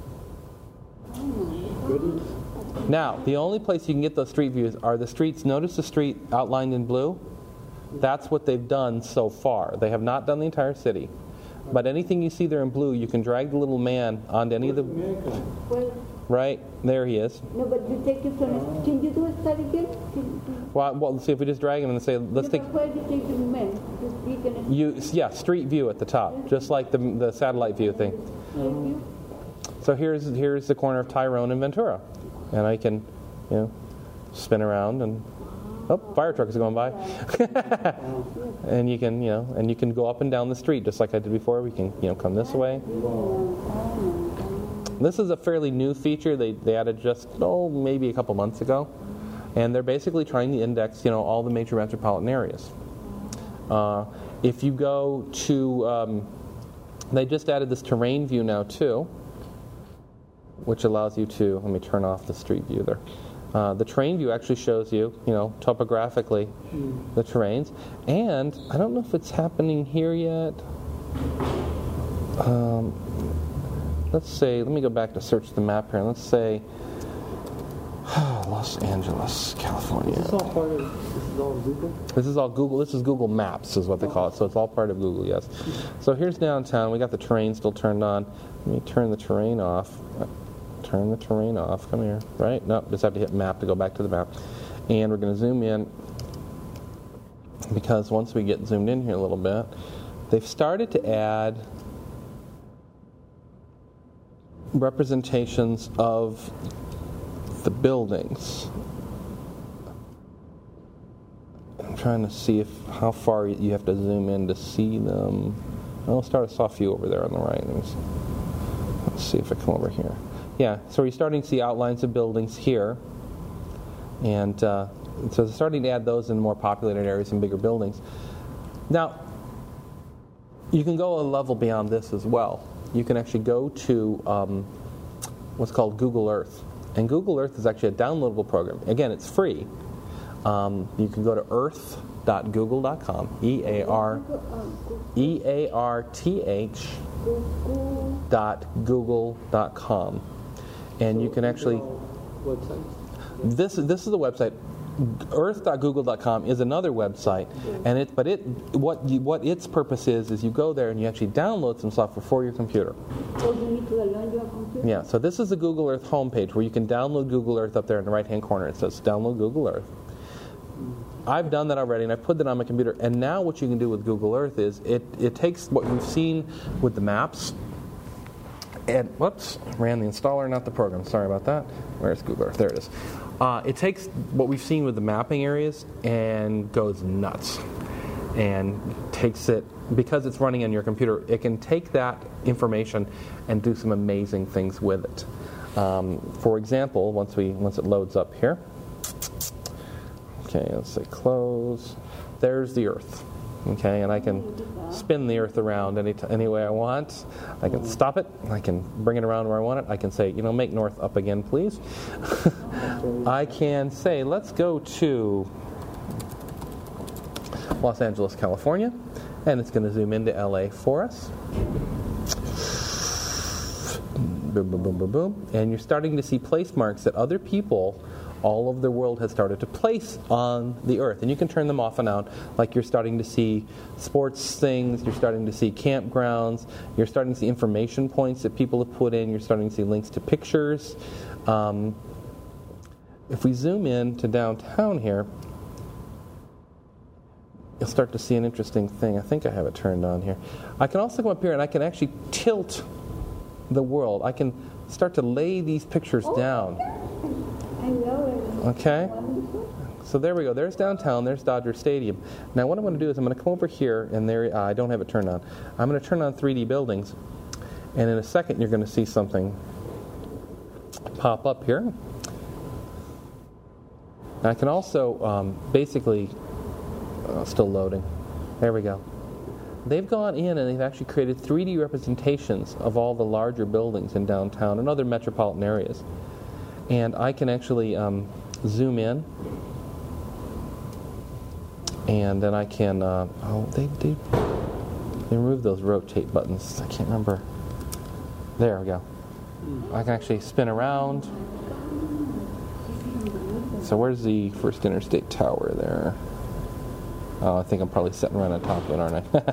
Now, the only place you can get those street views are the streets. Notice the street outlined in blue? That's what they've done so far. They have not done the entire city. But anything you see there in blue, you can drag the little man onto any of the... Right, there he is. No, but you take it from... Can you do it that again? Can, well, well, let's see if we just drag him and say, let's no, take... Where do you take the man? Just you gonna... You, yeah, street view at the top, just like the the satellite view thing. So here's here's the corner of Tyrone and Ventura, and I can, you know, spin around and oh, fire truck is going by, and you can you know and you can go up and down the street just like I did before. We can you know come this way. This is a fairly new feature they they added just oh maybe a couple months ago, and they're basically trying to index you know all the major metropolitan areas. Uh, if you go to, um, they just added this terrain view now too, which allows you to, let me turn off the street view there. Uh, the terrain view actually shows you, you know, topographically mm. the terrains. And I don't know if it's happening here yet. Um, let's say, let me go back to search the map here. Let's say Los Angeles, California. Is this all part of, this is all Google? This is all Google. This is Google Maps is what they call it. So it's all part of Google, yes. So here's downtown. We got the terrain still turned on. Let me turn the terrain off. Turn the terrain off. Come here. Right? No, just have to hit map to go back to the map. And we're going to zoom in because once we get zoomed in here a little bit, they've started to add representations of the buildings. I'm trying to see if how far you have to zoom in to see them. I'll start a soft view over there on the right. Let's, let's see if I come over here. Yeah, so you're starting to see outlines of buildings here, and uh, so they're starting to add those in more populated areas and bigger buildings. Now, you can go a level beyond this as well. You can actually go to um, what's called Google Earth. And Google Earth is actually a downloadable program. Again, it's free. Um, you can go to earth dot google dot com, E A R E A R T H dot google dot com. And you can actually... This, this is the website. earth dot google dot com is another website, and it but it what you, what its purpose is is you go there and you actually download some software for your computer. So you need to download your computer? Yeah, so this is the Google Earth homepage where you can download Google Earth up there in the right hand corner. It says download Google Earth. I've done that already and I've put that on my computer, and now what you can do with Google Earth is it, it takes what we've seen with the maps and whoops, ran the installer, not the program. Sorry about that. Where's Google Earth? There it is. Uh, it takes what we've seen with the mapping areas and goes nuts. And takes it, because it's running on your computer, it can take that information and do some amazing things with it. Um, for example, once we once it loads up here, okay, let's say close. There's the Earth. Okay, and I can spin the Earth around any t- any way I want. I can stop it. I can bring it around where I want it. I can say, you know, make north up again, please. I can say, let's go to Los Angeles, California, and it's going to zoom into L A for us. Boom, boom, boom, boom, boom. And you're starting to see place marks that other people all over the world has started to place on the Earth. And you can turn them off and on, like you're starting to see sports things, you're starting to see campgrounds, you're starting to see information points that people have put in, you're starting to see links to pictures. Um, if we zoom in to downtown here, you'll start to see an interesting thing. I think I have it turned on here. I can also come up here and I can actually tilt the world. I can start to lay these pictures down. Okay, so there we go. There's downtown. There's Dodger Stadium. Now what I'm going to do is I'm going to come over here, and there uh, I don't have it turned on. I'm going to turn on three D buildings, and in a second you're going to see something pop up here. And I can also um, basically uh, still loading. There we go. They've gone in and they've actually created three D representations of all the larger buildings in downtown and other metropolitan areas. And I can actually um, zoom in, and then I can. Uh, oh, they, they They removed those rotate buttons. I can't remember. There we go. I can actually spin around. So where's the First Interstate Tower there? Oh, I think I'm probably sitting right on top of it, aren't I?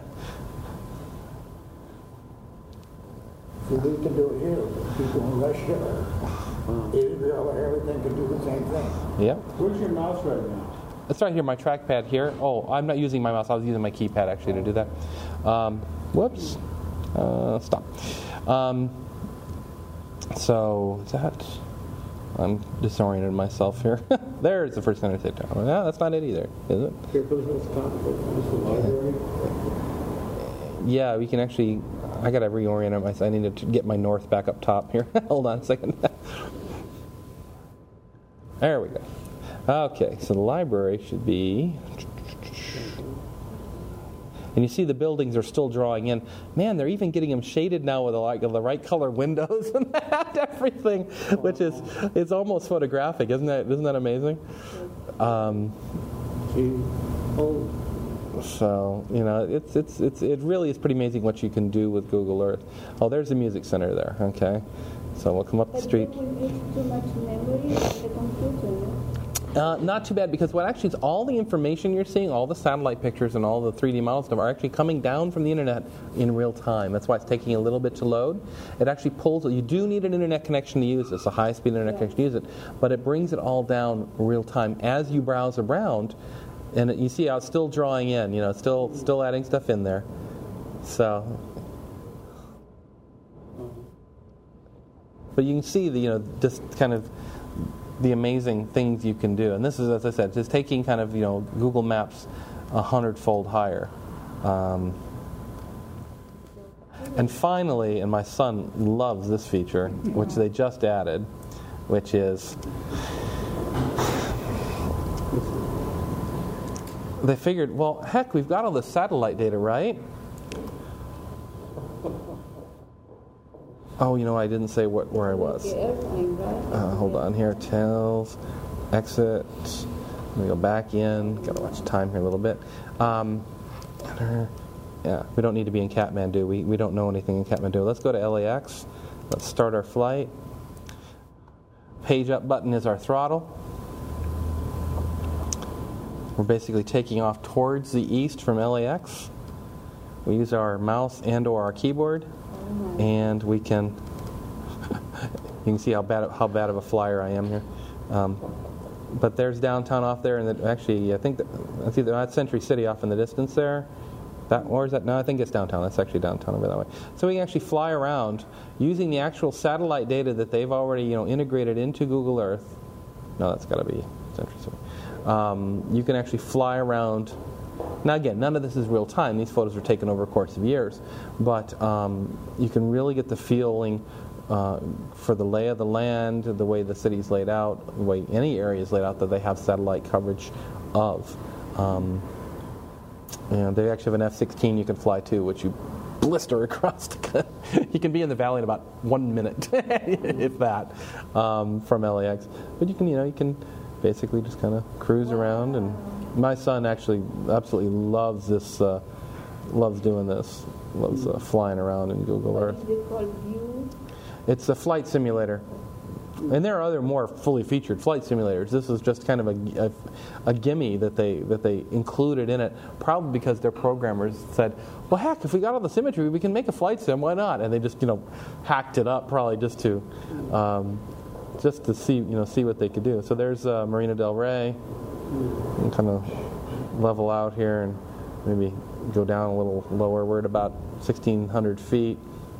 See, we can do it here. People in Russia or Israel or everything can do the same thing. Yep. Where's your mouse right now? It's right here, my trackpad here. Oh, I'm not using my mouse. I was using my keypad actually to do that. Um, whoops. Uh, stop. Um, so, is that... I'm disoriented myself here. There's the First Interstate Tower. No, that's not it either, is it? Here, put it on the top. This is the library. Yeah, we can actually... I got to reorient myself. I need to get my north back up top here. Hold on a second. There we go. Okay, so the library should be... And you see the buildings are still drawing in. Man, they're even getting them shaded now with the, like, the right color windows and that, everything, which is it's almost photographic, isn't that? Isn't that amazing? Um, so you know, it's it's it's it really is pretty amazing what you can do with Google Earth. Oh, there's the music center there. Okay, so we'll come up the street. But that will use too much memory on the computer. Uh, not too bad, because what actually is all the information you're seeing, all the satellite pictures and all the three D model stuff are actually coming down from the internet in real time. That's why it's taking a little bit to load. It actually pulls, you do need an internet connection to use this, a high-speed internet connection to use it, but it brings it all down real time as you browse around, and it, you see how it's still drawing in, you know, still still adding stuff in there. So, but you can see the, you know, just kind of the amazing things you can do. And this is, as I said, just taking kind of, you know, Google Maps a hundredfold higher. Um, and finally, and my son loves this feature, which they just added, which is they figured, well, heck, we've got all this satellite data, right? Oh, you know, I didn't say what where I was. Uh, hold on here. Tails, exit. Let me go back in. Got to watch time here a little bit. Um, yeah, we don't need to be in Kathmandu. We we don't know anything in Kathmandu. Let's go to L A X. Let's start our flight. Page up button is our throttle. We're basically taking off towards the east from L A X. We use our mouse and or our keyboard. And we can, you can see how bad how bad of a flyer I am here. Um, but there's downtown off there, and the, actually I think that, that's either that's Century City off in the distance there. That or is that? No, I think it's downtown. That's actually downtown over that way. So we can actually fly around using the actual satellite data that they've already, you know, integrated into Google Earth. No, that's got to be Century City. Um, you can actually fly around. Now again, none of this is real time. These photos were taken over a course of years, but um, you can really get the feeling uh, for the lay of the land, the way the city's laid out, the way any area is laid out that they have satellite coverage of. Um, and they actually have an F sixteen you can fly to, which you blister across. The, you can be in the valley in about one minute, if that, um, from L A X. But you can, you know, you can basically just kind of cruise around and. My son actually absolutely loves this, uh, loves doing this, loves uh, flying around in Google Earth. What is it called? View? It's a flight simulator. And there are other more fully featured flight simulators. This is just kind of a, a, a gimme that they that they included in it, probably because their programmers said, well, heck, if we got all the symmetry, we can make a flight sim, why not? And they just, you know, hacked it up probably just to um, just to see, you know, see what they could do. So there's uh, Marina Del Rey. And kind of level out here and maybe go down a little lower. We're at about sixteen hundred feet.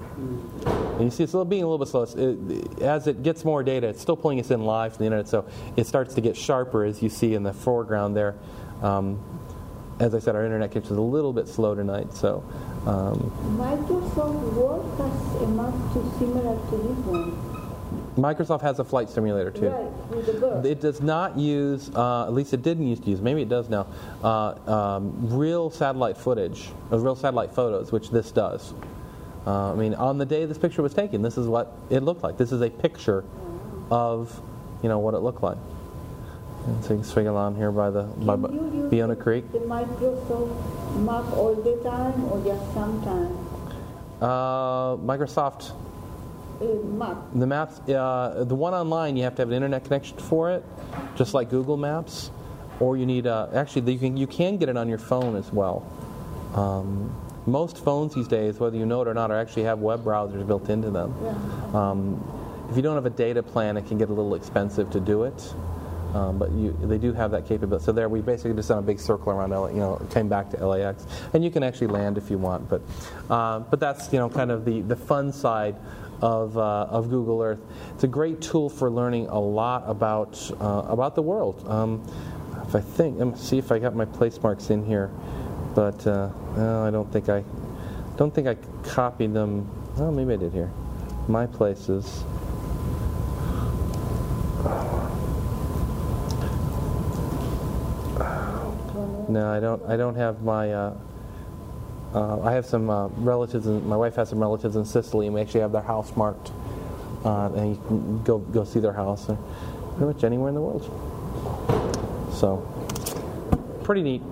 And you see it's a little, being a little bit slow. It, as it gets more data, it's still pulling us in live from the internet, so it starts to get sharper, as you see in the foreground there. Um, as I said, our internet connection is a little bit slow tonight. So um, Microsoft Word has a much too similar to this one. Microsoft has a flight simulator too. Right, with the bird. It does not use, uh, at least it didn't used to use, maybe it does now, uh, um, real satellite footage, uh, real satellite photos, which this does. Uh, I mean, on the day this picture was taken, this is what it looked like. This is a picture of, you know, what it looked like. And so you can swing along here by the by Can you use Biona Creek. the Microsoft map all the time or just sometimes? Uh, Microsoft Uh, map. the maps, uh, the one online, you have to have an internet connection for it, just like Google Maps, or you need uh, actually you can you can get it on your phone as well. Um, most phones these days, whether you know it or not, are actually have web browsers built into them. Yeah. Um, if you don't have a data plan, it can get a little expensive to do it. Um, but you, they do have that capability. So there, we basically just done a big circle around L A, you know, came back to L A X, and you can actually land if you want. But, uh, but that's you know kind of the, the fun side of uh, of Google Earth. It's a great tool for learning a lot about uh, about the world. Um, if I think, let me see if I got my place marks in here, but uh, no, I don't think I don't think I copied them. Oh, maybe I did here. My places. No, I don't. I don't have my. Uh, uh, I have some uh, relatives. In, my wife has some relatives in Sicily, and we actually have their house marked. Uh, and you can go go see their house, and pretty much anywhere in the world. So, pretty neat.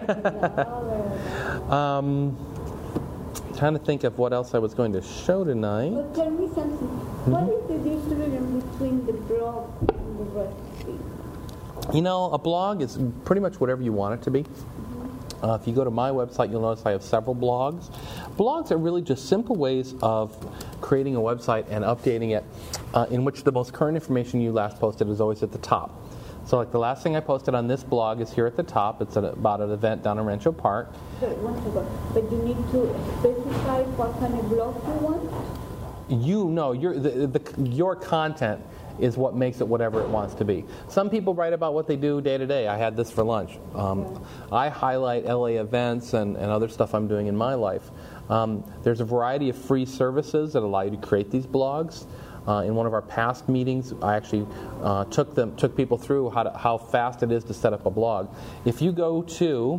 um, trying to think of what else I was going to show tonight. But tell me something. Mm-hmm. What is the difference between the blog and the recipe? You know, a blog is pretty much whatever you want it to be. Uh, if you go to my website, you'll notice I have several blogs. Blogs are really just simple ways of creating a website and updating it, uh, in which the most current information you last posted is always at the top. So like the last thing I posted on this blog is here at the top. It's about an event down in Rancho Park. Wait, one second. But you need to specify what kind of blog you want? You know, your the, the, your content is what makes it whatever it wants to be. Some people write about what they do day to day. I had this for lunch. Um, I highlight L A events and, and other stuff I'm doing in my life. Um, there's a variety of free services that allow you to create these blogs. Uh, in one of our past meetings, I actually uh, took them took people through how to, how fast it is to set up a blog. If you go to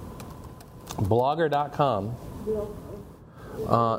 blogger dot com, uh,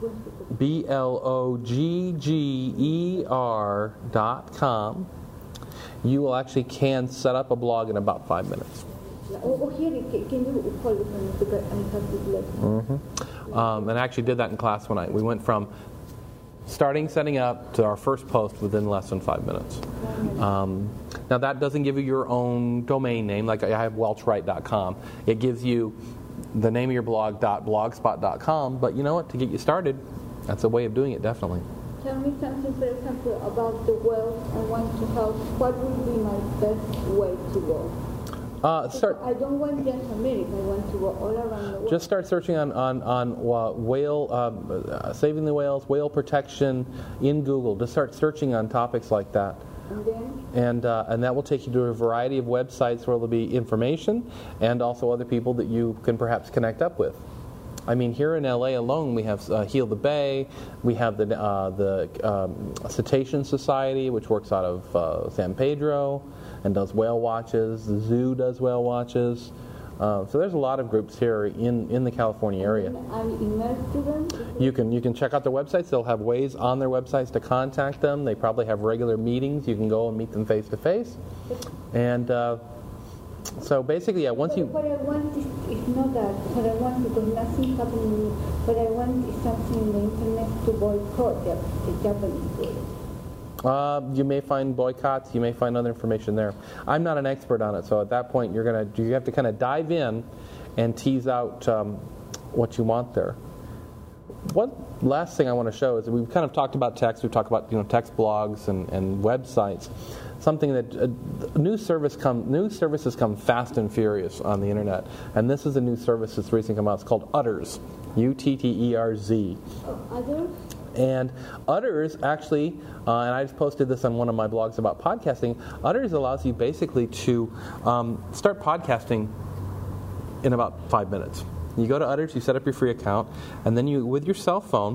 B L O G G E R dot com, you will actually can set up a blog in about five minutes. Oh, oh here, can you hold it for me because I have this lesson. Mm-hmm. Um, and I actually did that in class one night. We went from starting setting up to our first post within less than five minutes. Um, now that doesn't give you your own domain name, like I have welch wright dot com. It gives you the name of your blog dot blogspot dot com, but you know what, to get you started, that's a way of doing it, definitely. Tell me something, for example, about the well I want to help. What would be my best way to go? Uh, start. I don't want just America, I want to go all around the world. Just start searching on on on uh, whale um, uh, saving the whales, whale protection in Google. Just start searching on topics like that, and then and uh, and that will take you to a variety of websites where there'll be information and also other people that you can perhaps connect up with. I mean, here in L A alone, we have uh, Heal the Bay, we have the uh, the um, Cetacean Society, which works out of uh, San Pedro and does whale watches. The zoo does whale watches. Uh, so there's a lot of groups here in, in the California area. I email to them? You can you can check out their websites. They'll have ways on their websites to contact them. They probably have regular meetings. You can go and meet them face to face. And uh, so basically, yeah, once you... What I want is, is not that. What I want, because nothing happened to me, what I want is something in the internet to boycott the, the Japanese world. Uh, you may find boycotts. You may find other information there. I'm not an expert on it, so at that point, you're gonna you have to kind of dive in and tease out um, what you want there. One last thing I want to show is that we've kind of talked about text. We've talked about you know text blogs and, and websites. Something that uh, new service come new services come fast and furious on the internet, and this is a new service that's recently come out. It's called Utters, U T T E R Z. Others? And Utters actually, uh, and I just posted this on one of my blogs about podcasting, Utters allows you basically to um, start podcasting in about five minutes. You go to Utters, you set up your free account, and then you, with your cell phone,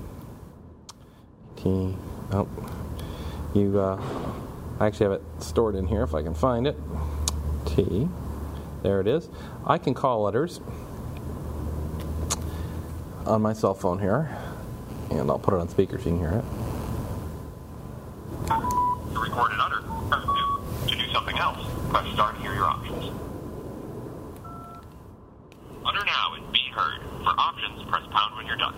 T, oh, you, uh, I actually have it stored in here if I can find it. T, there it is. I can call Utters on my cell phone here. And I'll put it on speaker so you can hear it. To record an utter, press two. To do something else, press star to hear your options. Utter now and be heard. For options, press pound when you're done.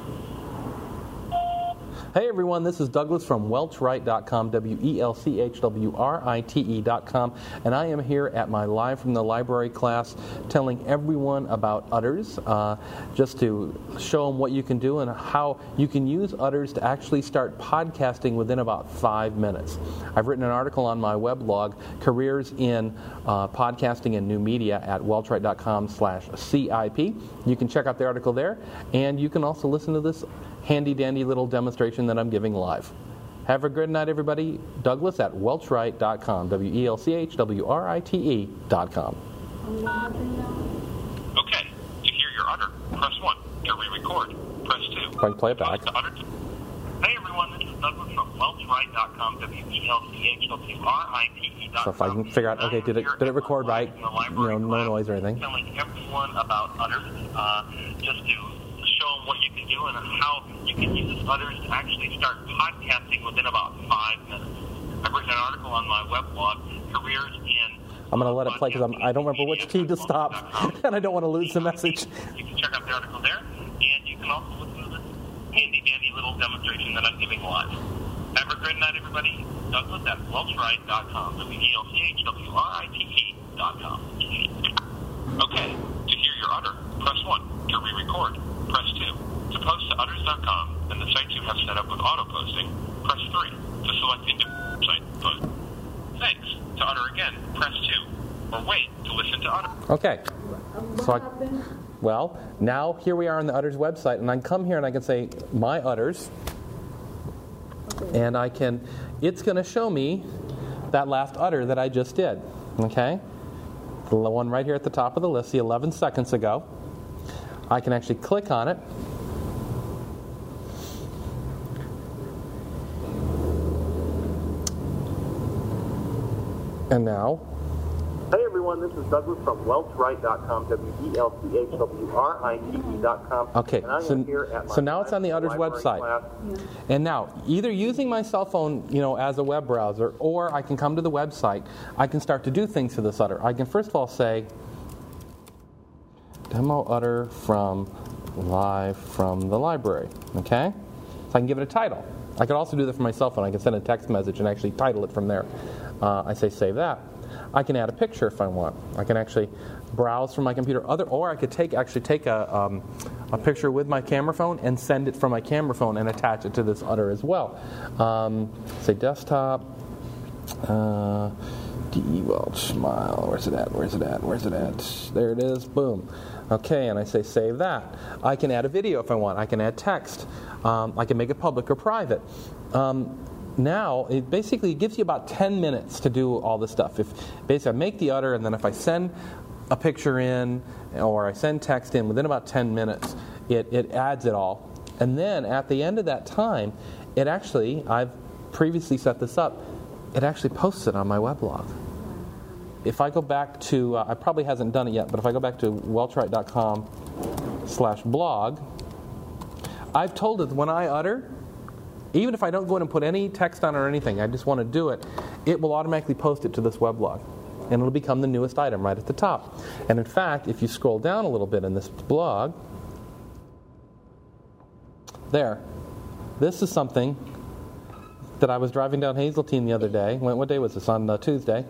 Hey everyone, this is Douglas from Welch Wright dot com, W E L C H W R I T E dot com, and I am here at my Live from the Library class telling everyone about Utters, uh, just to show them what you can do and how you can use Utters to actually start podcasting within about five minutes. I've written an article on my weblog, Careers in uh, Podcasting and New Media, at Welch Wright dot com slash C I P. You can check out the article there, and you can also listen to this handy-dandy little demonstration that I'm giving live. Have a good night, everybody. Douglas at Welch Wright dot com, W E L C H W R I T E dot com. Okay, to hear your utter, press one. To re-record, press two. I can play it back. Hey everyone, this is Douglas from Welch Wright dot com, W E L C H W R I T E dot com. So if I can figure out, okay, did it did it record right? You know, no noise or anything. Telling everyone about utters, uh, just to show them what you can do and how you can use Utters to actually start podcasting within about five minutes. I've written an article on my weblog, Careers in... I'm going to let it play because I don't remember which key to stop, and I don't want to lose the message. You can check out the article there, and you can also listen to this handy-dandy little demonstration that I'm giving live. Have a great night, everybody. Douglas at Welch Wright dot com, W E L C H W R I T E dot com. Okay, to hear your utter, press one. To re-record, press two. To post to utters dot com and the sites you have set up with auto-posting, press three. To select individual site post. Thanks. To utter again, press two. Or wait to listen to utter. Okay. So I, well, now here we are on the Utters website, and I can come here and I can say My Utters, and I can, it's going to show me that last utter that I just did. Okay? The one right here at the top of the list, the eleven seconds ago. I can actually click on it. And now. Hey everyone, this is Douglas from Welch Wright dot com, W E L C H W R I T E dot com. Okay, and so, here at my so now it's on the Utters website. Class. And now, either using my cell phone, you know, as a web browser, or I can come to the website, I can start to do things to this Utter. I can first of all say, Demo Utter from Live from the Library, okay? So I can give it a title. I could also do that from my cell phone. I can send a text message and actually title it from there. Uh, I say save that. I can add a picture if I want. I can actually browse from my computer, other, or I could take actually take a, um, a picture with my camera phone and send it from my camera phone and attach it to this Utter as well. Um, say desktop, uh, D E Welch Smile. Where's it at? Where's it at? Where's it at? There it is. Boom. Okay, and I say save that. I can add a video if I want. I can add text. Um, I can make it public or private. Um, Now, it basically gives you about ten minutes to do all this stuff. If basically I make the Utter, and then if I send a picture in or I send text in, within about ten minutes, it, it adds it all. And then at the end of that time, it actually, I've previously set this up, it actually posts it on my weblog. If I go back to, uh, I probably hasn't done it yet, but if I go back to Welch Wright dot com slash blog, I've told it when I utter, even if I don't go in and put any text on it or anything, I just want to do it, it will automatically post it to this weblog. And it'll become the newest item right at the top. And in fact, if you scroll down a little bit in this blog, there, this is something that I was driving down Hazeltine the other day. What day was this? On uh, Tuesday.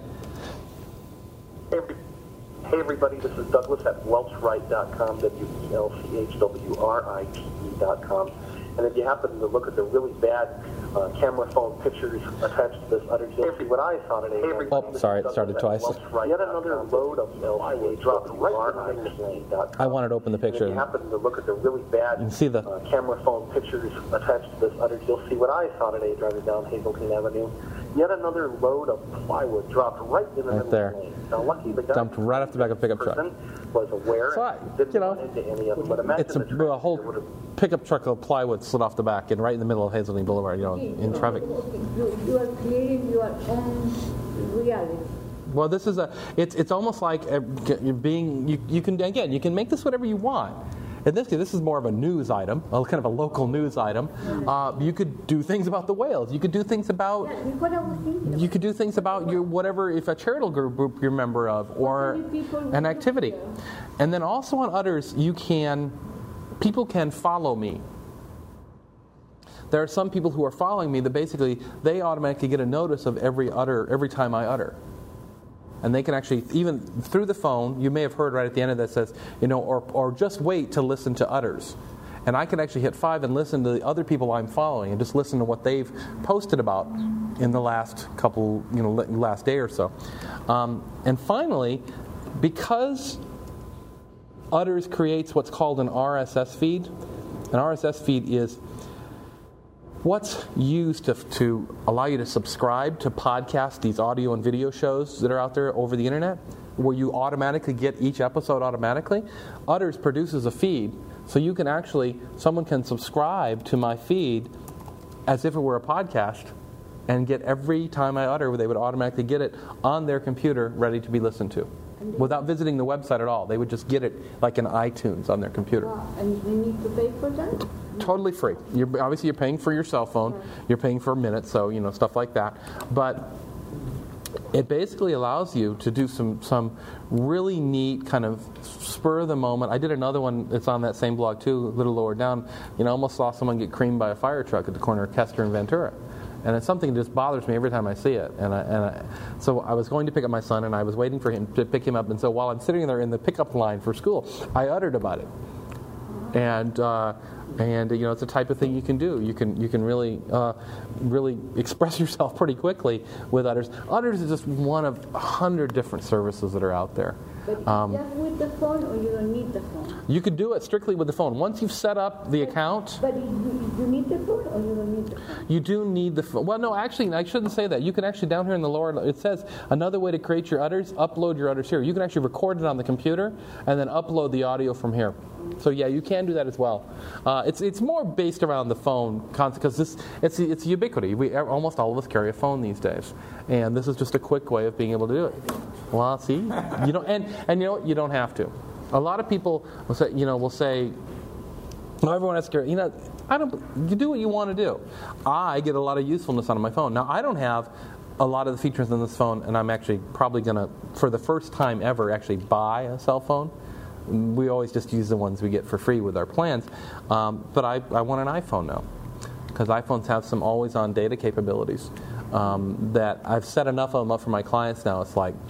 Hey everybody, this is Douglas at Welch Wright dot com, W E L C H W R I T E dot com. And if you happen to look at the really bad uh, camera phone pictures attached to this Utter, you'll see what I saw today. Oh, sorry, it started twice. Yet another load of plywood dropped right in the lane. I wanted to open the picture. If you happen to look at the really bad you can see the uh, camera phone pictures attached to this Utter, you'll see what I saw today driving down Hazeltine Avenue. Yet another load of plywood dropped right in the right middle there. of the lane. Now, lucky the guy dumped right off the back of a pickup truck. Was aware so I, didn't you know, run into any of them, but imagine it's a, a whole pickup truck of plywood slid off the back and right in the middle of Hazeltine Boulevard, you know, in traffic. You, you are creating your own reality. Well, this is a, it's it's almost like a, being, you, you can, again, you can make this whatever you want. in this case, this is more of a news item, a kind of a local news item. Uh, you could do things about the whales. You could do things about. Yeah, what I was thinking. You could do things about your whatever, if a charitable group, group you're a member of, or an activity. And then also on Utters, you can, people can follow me. There are some people who are following me that basically they automatically get a notice of every utter every time I utter. And they can actually, even through the phone, you may have heard right at the end of that says, you know, or or just wait to listen to Utters. And I can actually hit five and listen to the other people I'm following and just listen to what they've posted about in the last couple, you know, last day or so. Um, and finally, because Utters creates what's called an R S S feed. An R S S feed is what's used to, to allow you to subscribe to podcasts, these audio and video shows that are out there over the internet, where you automatically get each episode automatically. Utters produces a feed, so you can actually, someone can subscribe to my feed as if it were a podcast and get every time I utter, they would automatically get it on their computer ready to be listened to without visiting the website at all. They would just get it like in iTunes on their computer. Wow. And you need to pay for that? Totally free. You're obviously you're paying for your cell phone. You're paying for a minute, so you know stuff like that. But it basically allows you to do some some really neat kind of spur of the moment. I did another one that's on that same blog too, a little lower down. You know, I almost saw someone get creamed by a fire truck at the corner of Kester and Ventura. And it's something that just bothers me every time I see it. And, I, and I, so I was going to pick up my son, and I was waiting for him to pick him up. And so while I'm sitting there in the pickup line for school, I uttered about it. And uh, and you know, it's a type of thing you can do. You can you can really uh, really express yourself pretty quickly with Utters. Utters is just one of a hundred different services that are out there. But Um, just with the phone, or you don't need the phone? you could do it strictly with the phone. Once you've set up the account. But you, you need the phone, or you don't need the phone? You do need the phone. Well, no, actually, I shouldn't say that. You can actually, down here in the lower, it says another way to create your Utters, upload your Utters here. You can actually record it on the computer and then upload the audio from here. So yeah, you can do that as well. Uh, it's it's more based around the phone concept because this it's it's ubiquity. We almost all of us carry a phone these days, and this is just a quick way of being able to do it. Well, see, you don't and and you know what? You don't have to. A lot of people will say, you know, will say, well, everyone has to carry. You know, I don't. You do what you want to do. I get a lot of usefulness out of my phone. Now, I don't have a lot of the features on this phone, and I'm actually probably going to, for the first time ever, actually buy a cell phone. We always just use the ones we get for free with our plans. Um, but I, I want an iPhone now because iPhones have some always-on data capabilities um, that I've set enough of them up for my clients now. It's like,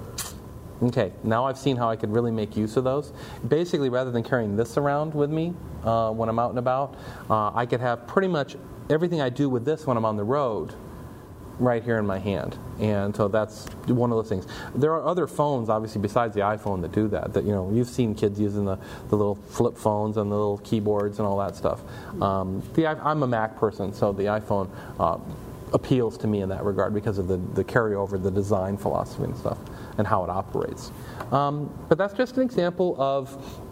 okay, now I've seen how I could really make use of those. Basically, rather than carrying this around with me uh, when I'm out and about, uh, I could have pretty much everything I do with this when I'm on the road right here in my hand. And so that's one of those things. There are other phones, obviously, besides the iPhone that do that. That, you know, you've seen kids using the, the little flip phones and the little keyboards and all that stuff. Um, the, I'm a Mac person, so the iPhone uh, appeals to me in that regard because of the, the carryover, the design philosophy and stuff, and how it operates. Um, but that's just an example of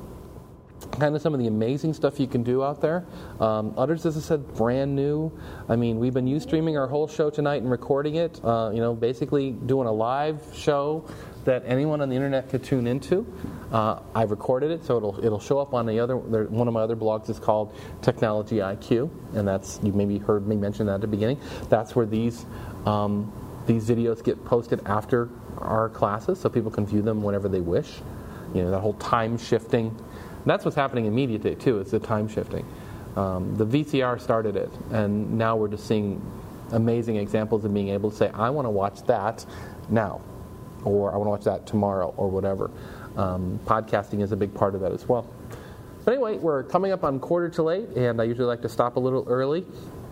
kind of some of the amazing stuff you can do out there. Um, Utters, as I said, brand new. I mean, we've been Ustreaming our whole show tonight and recording it. Uh, you know, basically doing a live show that anyone on the internet could tune into. Uh, I've recorded it, so it'll it'll show up on the other. There, one of my other blogs is called Technology I Q, and that's, you maybe heard me mention that at the beginning. That's where these um, these videos get posted after our classes, so people can view them whenever they wish. You know, that whole time shifting. That's what's happening in Mediatate too. Is the time shifting. Um, the V C R started it, and now we're just seeing amazing examples of being able to say, I want to watch that now, or I want to watch that tomorrow, or whatever. Um, podcasting is a big part of that as well. But anyway, we're coming up on quarter to eight, and I usually like to stop a little early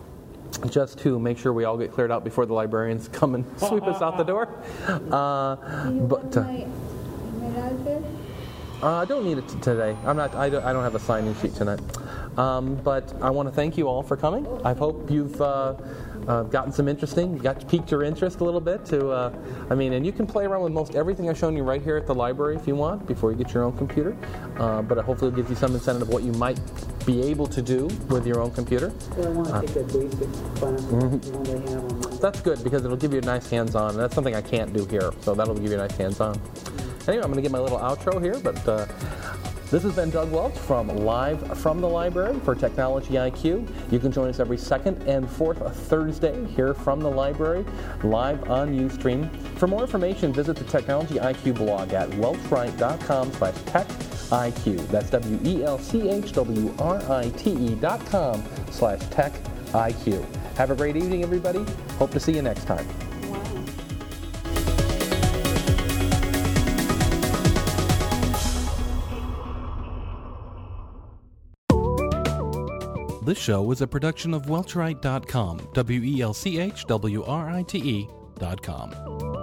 just to make sure we all get cleared out before the librarians come and sweep us out the door. Uh, but uh, my, my address? Uh, I don't need it t- today. I'm not. I don't, I don't have a sign-in sheet tonight. Um, but I want to thank you all for coming. I hope you've uh, uh, gotten some interesting, got piqued your interest a little bit. To, uh, I mean, and you can play around with most everything I've shown you right here at the library if you want before you get your own computer. Uh, but hopefully, it gives you some incentive of what you might be able to do with your own computer. So I want to Uh, take a basic class Mhm. one they have on Monday. That's good because it'll give you a nice hands-on. And that's something I can't do here, so that'll give you a nice hands-on. Anyway, I'm going to get my little outro here, but uh, This has been Doug Welch from Live from the Library for Technology I Q. You can join us every second and fourth Thursday here from the library, live on Ustream. For more information, visit the Technology I Q blog at welchwright.com slash techiq. That's W E L C H W R I T E dot com slash techiq. Have a great evening, everybody. Hope to see you next time. This show is a production of welchwright dot com, W E L C H W R I T E dot com.